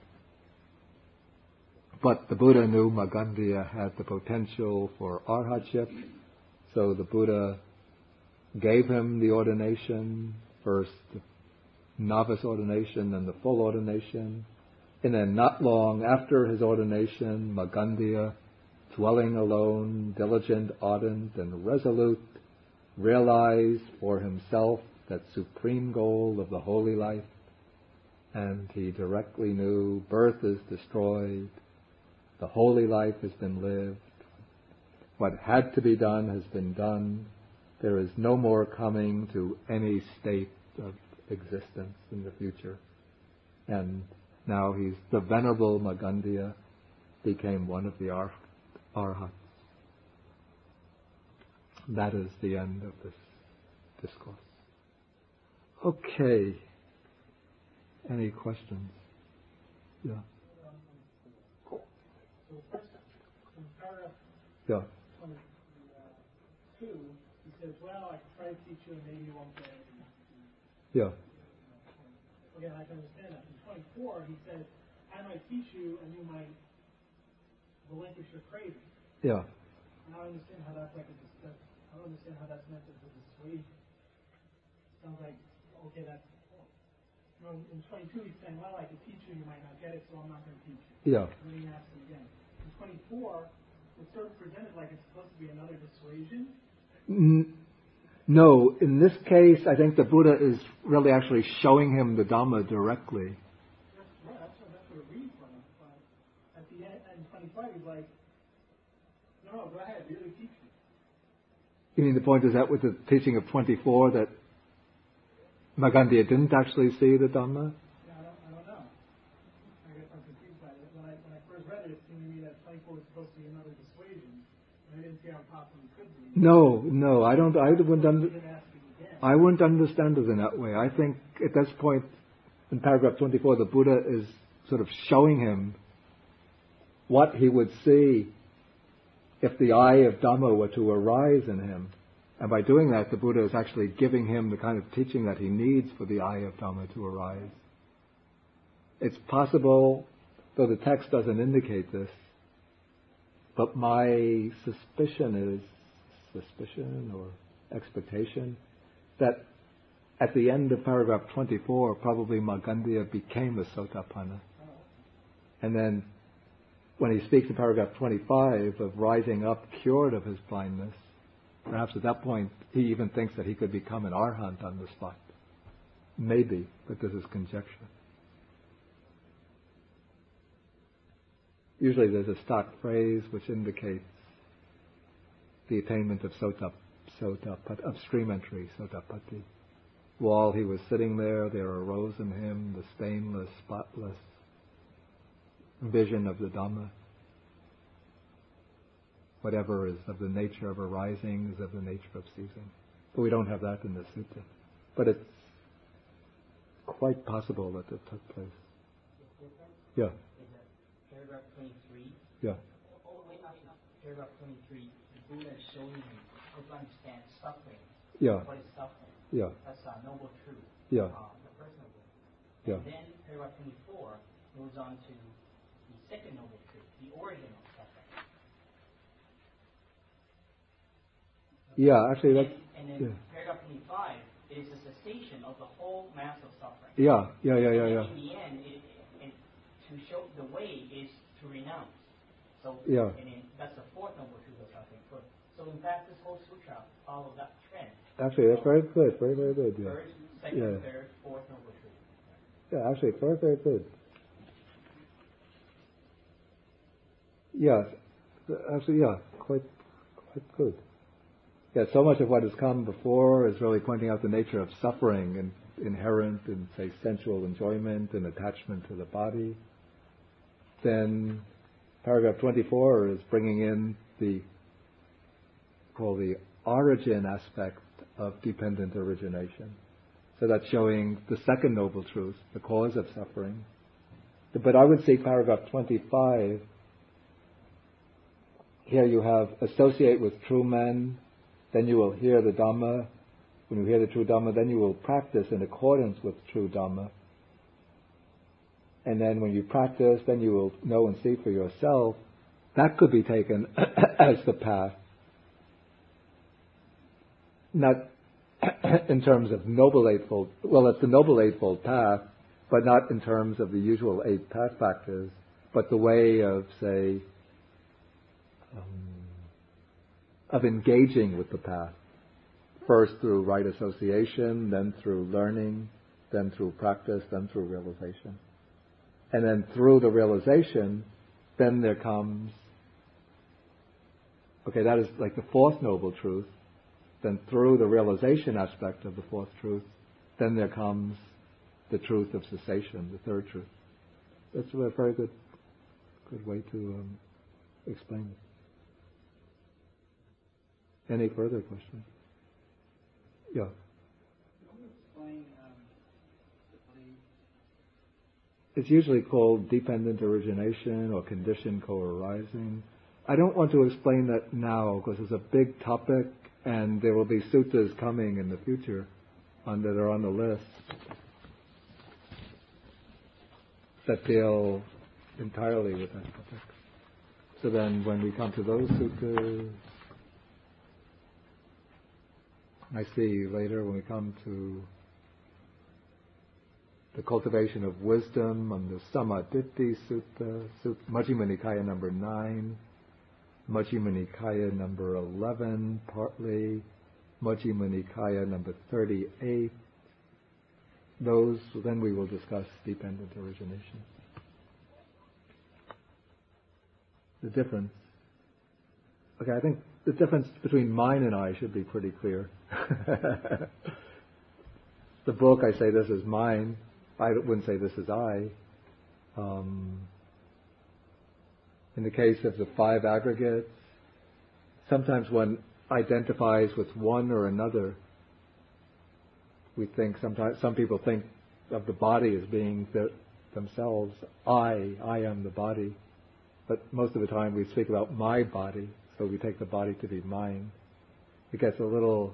But the Buddha knew Magandiya had the potential for arhatship, so the Buddha gave him the ordination, first the novice ordination, then the full ordination. And then not long after his ordination, Magandiya, dwelling alone, diligent, ardent, and resolute, realized for himself that supreme goal of the holy life, and he directly knew birth is destroyed, the holy life has been lived, what had to be done has been done, there is no more coming to any state of existence in the future. And now the Venerable Magandiya became one of the Arhats. That is the end of this discourse. Okay. Any questions? Yeah. So first, in paragraph Yeah. 22, he says, well, I can try to teach you and maybe you won't get it. Yeah. Again, I can understand that. In 24, he says, I might teach you and you might relinquish your craving. Yeah. And I don't understand how that's I don't understand how that's meant as a dissuasion. Sounds like, okay, that's... in 22, he's saying, well, I can teach you, you might not get it, so I'm not going to teach you. Yeah. And then he asks him again. In 24, it's sort of presented like it's supposed to be another dissuasion. No, in this case, I think the Buddha is really actually showing him the Dhamma directly. That's what it reads like. But at the end, in 25, he's like, no, go ahead, really teach me. You mean the point is that with the teaching of 24 that Magandiya didn't actually see the Dhamma? Yeah, I don't know. I guess I'm confused by it. When I first read it, it seemed to me that 24 was supposed to be another dissuasion. And I didn't see how possible it could be. No, I wouldn't. He didn't ask him again. I wouldn't understand it in that way. I think at this point, in paragraph 24, the Buddha is sort of showing him what he would see if the eye of Dhamma were to arise in him. And by doing that, the Buddha is actually giving him the kind of teaching that he needs for the eye of Dhamma to arise. It's possible, though the text doesn't indicate this, but my suspicion or expectation, that at the end of paragraph 24, probably Markandeya became a Sotapanna. And then when he speaks in paragraph 25 of rising up cured of his blindness, perhaps at that point he even thinks that he could become an Arhat on the spot. Maybe, but this is conjecture. Usually there's a stock phrase which indicates the attainment of of stream entry, Sotapatti. While he was sitting there arose in him the stainless, spotless vision of the Dhamma. Whatever is of the nature of arising is of the nature of ceasing. But we don't have that in the sutta. But it's quite possible that it took place. Yeah. Paragraph 23. Yeah. Paragraph 23. The Buddha is showing him how to understand suffering. Yeah. What is suffering? Yeah. That's a noble truth. Yeah. The first noble truth. Yeah. And then paragraph 24 goes on to the second noble truth, the origin of suffering. Yeah, actually that's... And then paragraph 25 is a cessation of the whole mass of suffering. Yeah. In the end, to show the way is to renounce. So, yeah. And then that's the fourth noble truth of suffering. So in fact, this whole sutra follows that trend. Actually, that's very good. Very, very good. Yeah. First, second, third, fourth noble truth. Yeah, actually, very, very good. Yeah, actually, yeah, quite good. Yeah, so much of what has come before is really pointing out the nature of suffering and inherent in, say, sensual enjoyment and attachment to the body. Then paragraph 24 is bringing in the origin aspect of dependent origination. So that's showing the second noble truth, the cause of suffering. But I would say paragraph 25, here you have associate with true men, then you will hear the Dhamma. When you hear the true Dhamma, then you will practice in accordance with true Dhamma. And then when you practice, then you will know and see for yourself. That could be taken as the path. Not in terms of Noble Eightfold. Well, it's the Noble Eightfold path, but not in terms of the usual 8 path factors, but the way of, say, of engaging with the path. First through right association, then through learning, then through practice, then through realization. And then through the realization, then there comes, that is like the fourth noble truth. Then through the realization aspect of the fourth truth, then there comes the truth of cessation, the third truth. That's a very good way to explain it. Any further questions? Yeah. It's usually called dependent origination or conditioned co-arising. I don't want to explain that now because it's a big topic and there will be suttas coming in the future that are on the list that deal entirely with that topic. So then when we come to those suttas, I see later when we come to the cultivation of wisdom on the Sammaditthi Sutta, Majjhima Nikaya number 9, Majjhima Nikaya number 11, partly, Majjhima Nikaya number 38. Those, then we will discuss dependent origination. The difference. Okay, I think the difference between mine and I should be pretty clear. The book, I say this is mine. I wouldn't say this is I. In the case of the 5 aggregates, sometimes one identifies with one or another we think sometimes, some people think of the body as being themselves. I am the body. But most of the time we speak about my body, so we take the body to be mine. It gets a little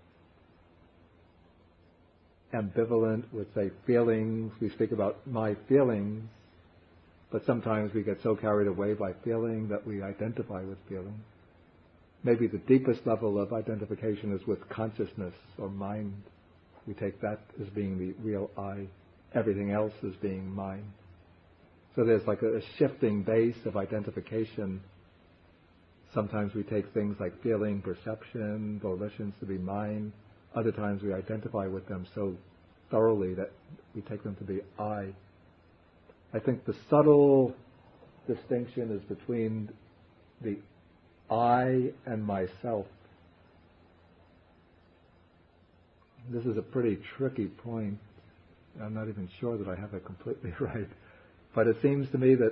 ambivalent with, say, feelings. We speak about my feelings, but sometimes we get so carried away by feeling that we identify with feeling. Maybe the deepest level of identification is with consciousness or mind. We take that as being the real I. Everything else as being mine. So there's like a shifting base of identification. Sometimes we take things like feeling, perception, volitions to be mine. Other times we identify with them so thoroughly that we take them to be I. I think the subtle distinction is between the I and myself. This is a pretty tricky point. I'm not even sure that I have it completely right. But it seems to me that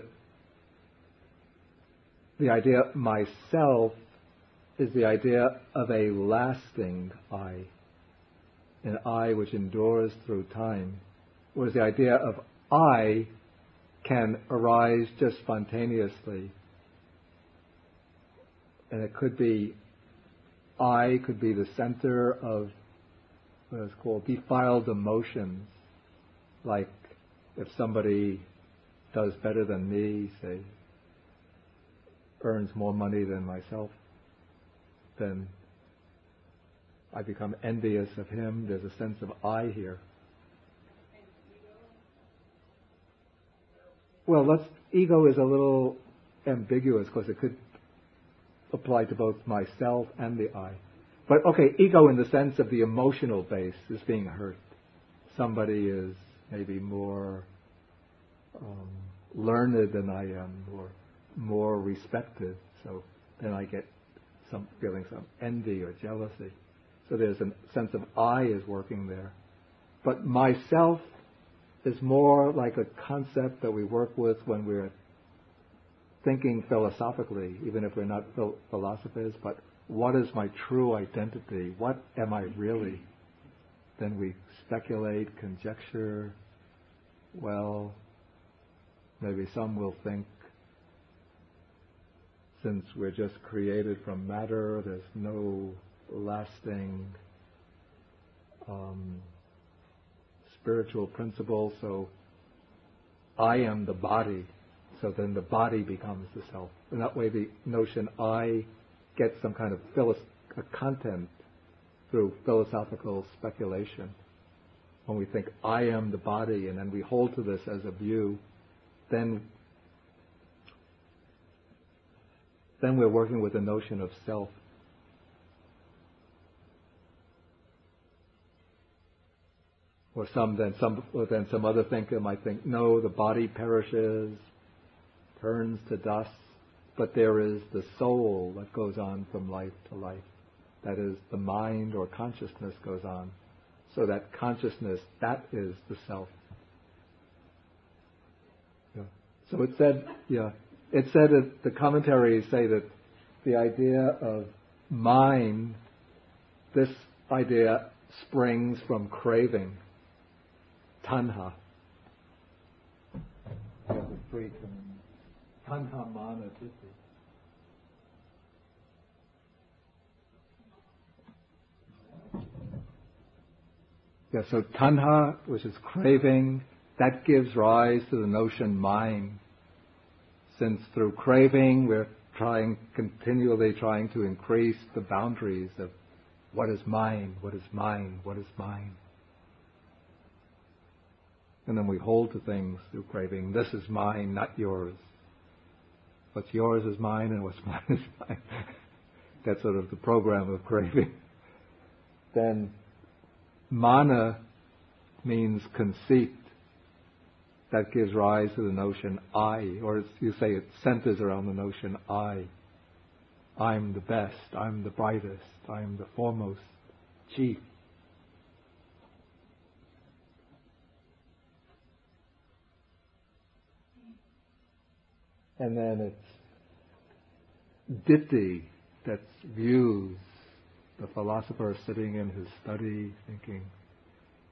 the idea myself is the idea of a lasting I, an I which endures through time, whereas the idea of I can arise just spontaneously. And it could be, I could be the center of what is called defiled emotions, like if somebody does better than me, say, earns more money than myself, then I become envious of him. There's a sense of I here. Well, ego is a little ambiguous because it could apply to both myself and the I. But okay, ego in the sense of the emotional base is being hurt. Somebody is maybe more learned than I am, or more respected, so then I get some feelings of envy or jealousy. So there's a sense of I is working there. But myself is more like a concept that we work with when we're thinking philosophically, even if we're not philosophers, but what is my true identity? What am I really? Then we speculate, conjecture. Well, maybe some will think, since we're just created from matter, there's no lasting spiritual principle, so I am the body, so then the body becomes the self. And that way the notion I gets some kind of content through philosophical speculation. When we think I am the body and then we hold to this as a view, then we're working with the notion of self. Or then some other thinker might think, no, the body perishes, turns to dust, but there is the soul that goes on from life to life. That is, the mind or consciousness goes on. So that consciousness, that is the self. Yeah. So it said that the commentaries say that the idea of mind, this idea springs from craving, tanha. Tanha mana titti. Yeah, so tanha, which is craving, that gives rise to the notion mind. Since through craving we're continually trying to increase the boundaries of what is mine, what is mine, what is mine. And then we hold to things through craving. This is mine, not yours. What's yours is mine and what's mine is mine. That's sort of the program of craving. Then mana means conceit. That gives rise to the notion I, or you say it centers around the notion I. I'm the best, I'm the brightest, I'm the foremost, chief. And then it's ditti, that's views. The philosopher sitting in his study thinking,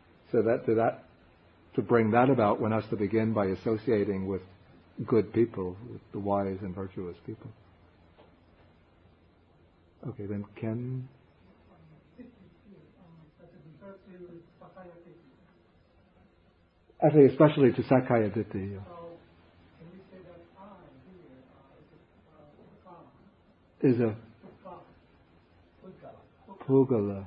So to bring that about, one has to begin by associating with good people, with the wise and virtuous people. Okay, then Ken. Actually, especially to Sakaya Ditti. Is a Pugala.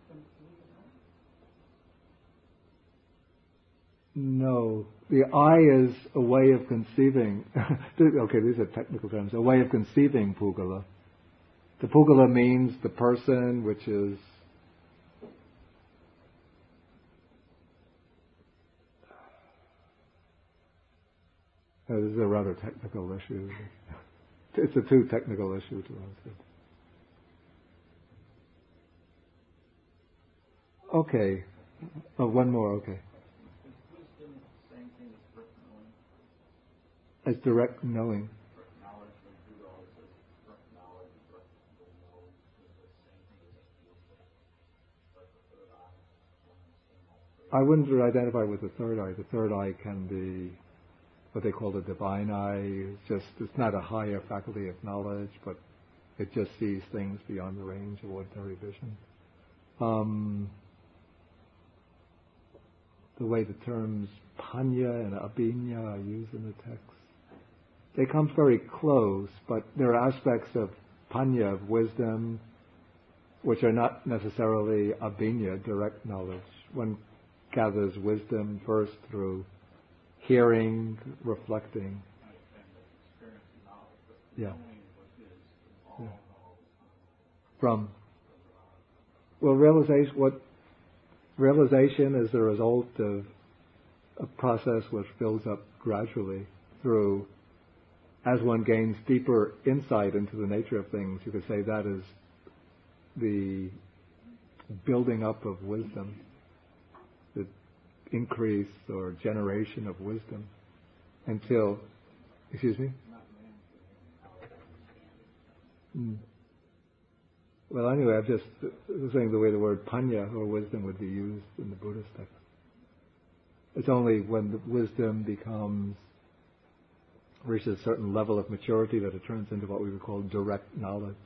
No, the I is a way of conceiving. Okay, these are technical terms. A way of conceiving Pugala. The Pugala means the person, which is this is a rather technical issue. It's a too technical issue to answer. Okay. Oh, one more, okay. As direct knowing. I wouldn't identify with the third eye. The third eye can be what they call the divine eye. It's not a higher faculty of knowledge, but it just sees things beyond the range of ordinary vision. The way the terms panya and abhinya are used in the text, they come very close, but there are aspects of panya, of wisdom, which are not necessarily abhinya, direct knowledge. One gathers wisdom first through hearing, reflecting. Yeah. Realization is the result of a process which builds up gradually through, as one gains deeper insight into the nature of things, you could say that is the building up of wisdom, the increase or generation of wisdom until, excuse me? Well, anyway, I'm just saying the way the word panya or wisdom would be used in the Buddhist text. It's only when the wisdom reaches a certain level of maturity that it turns into what we would call direct knowledge.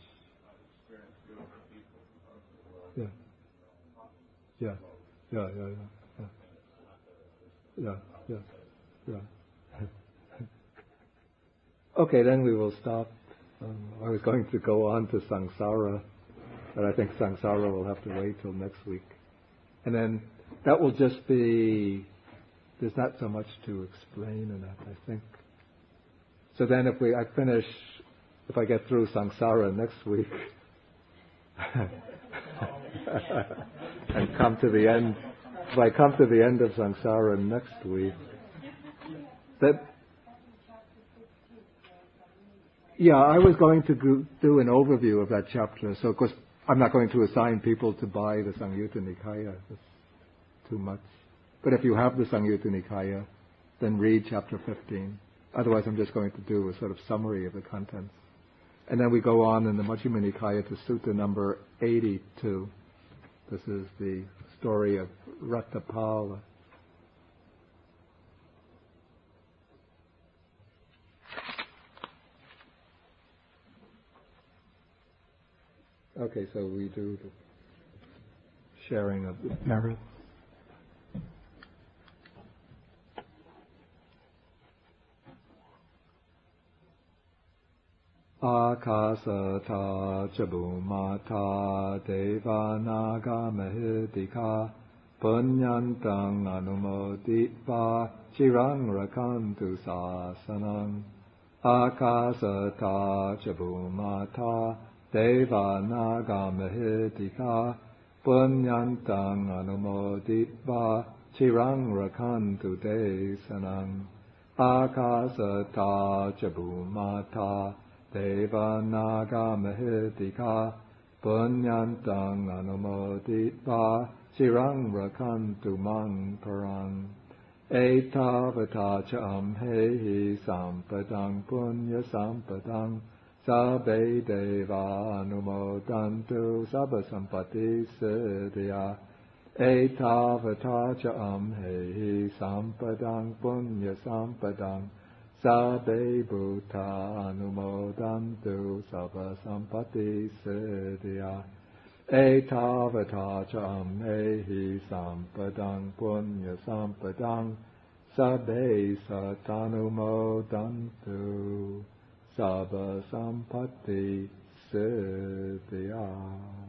Yeah. Okay, then we will stop. I was going to go on to samsara, but I think samsara will have to wait till next week. And then that will just be, there's not so much to explain in that, I think. So then if I get through samsara next week, and come to the end, if I come to the end of samsara next week, I was going to do an overview of that chapter. So of course, I'm not going to assign people to buy the Samyutta Nikaya. That's too much. But if you have the Samyutta Nikaya, then read chapter 15. Otherwise, I'm just going to do a sort of summary of the contents. And then we go on in the Majjhima Nikaya to Sutta number 82. This is the story of Ratthapala. Okay, so we do the sharing of the merits. Akasata chabumata devanaga mahidika punyantang anumoditva chirang rakantu sasanam. Akasata chabumata devanaga mahidika punyantang anumoditva chirang rakantu desanam. Akasata chabumata Devanaga mahidika punyantang anumoditva chirang rakantu mang parang. Etavata cha amhehi sampadang punya sampadang sabbe deva anumodantu sabba sampati siddhya. Etavata cha amhehi sampadang punya sampadang sabbe bhuta anumodantu sabba sampati siddhya. Etavata cha amhehi sampadang punya sampadang sabbe satanumodantu sabba sampati siddhya.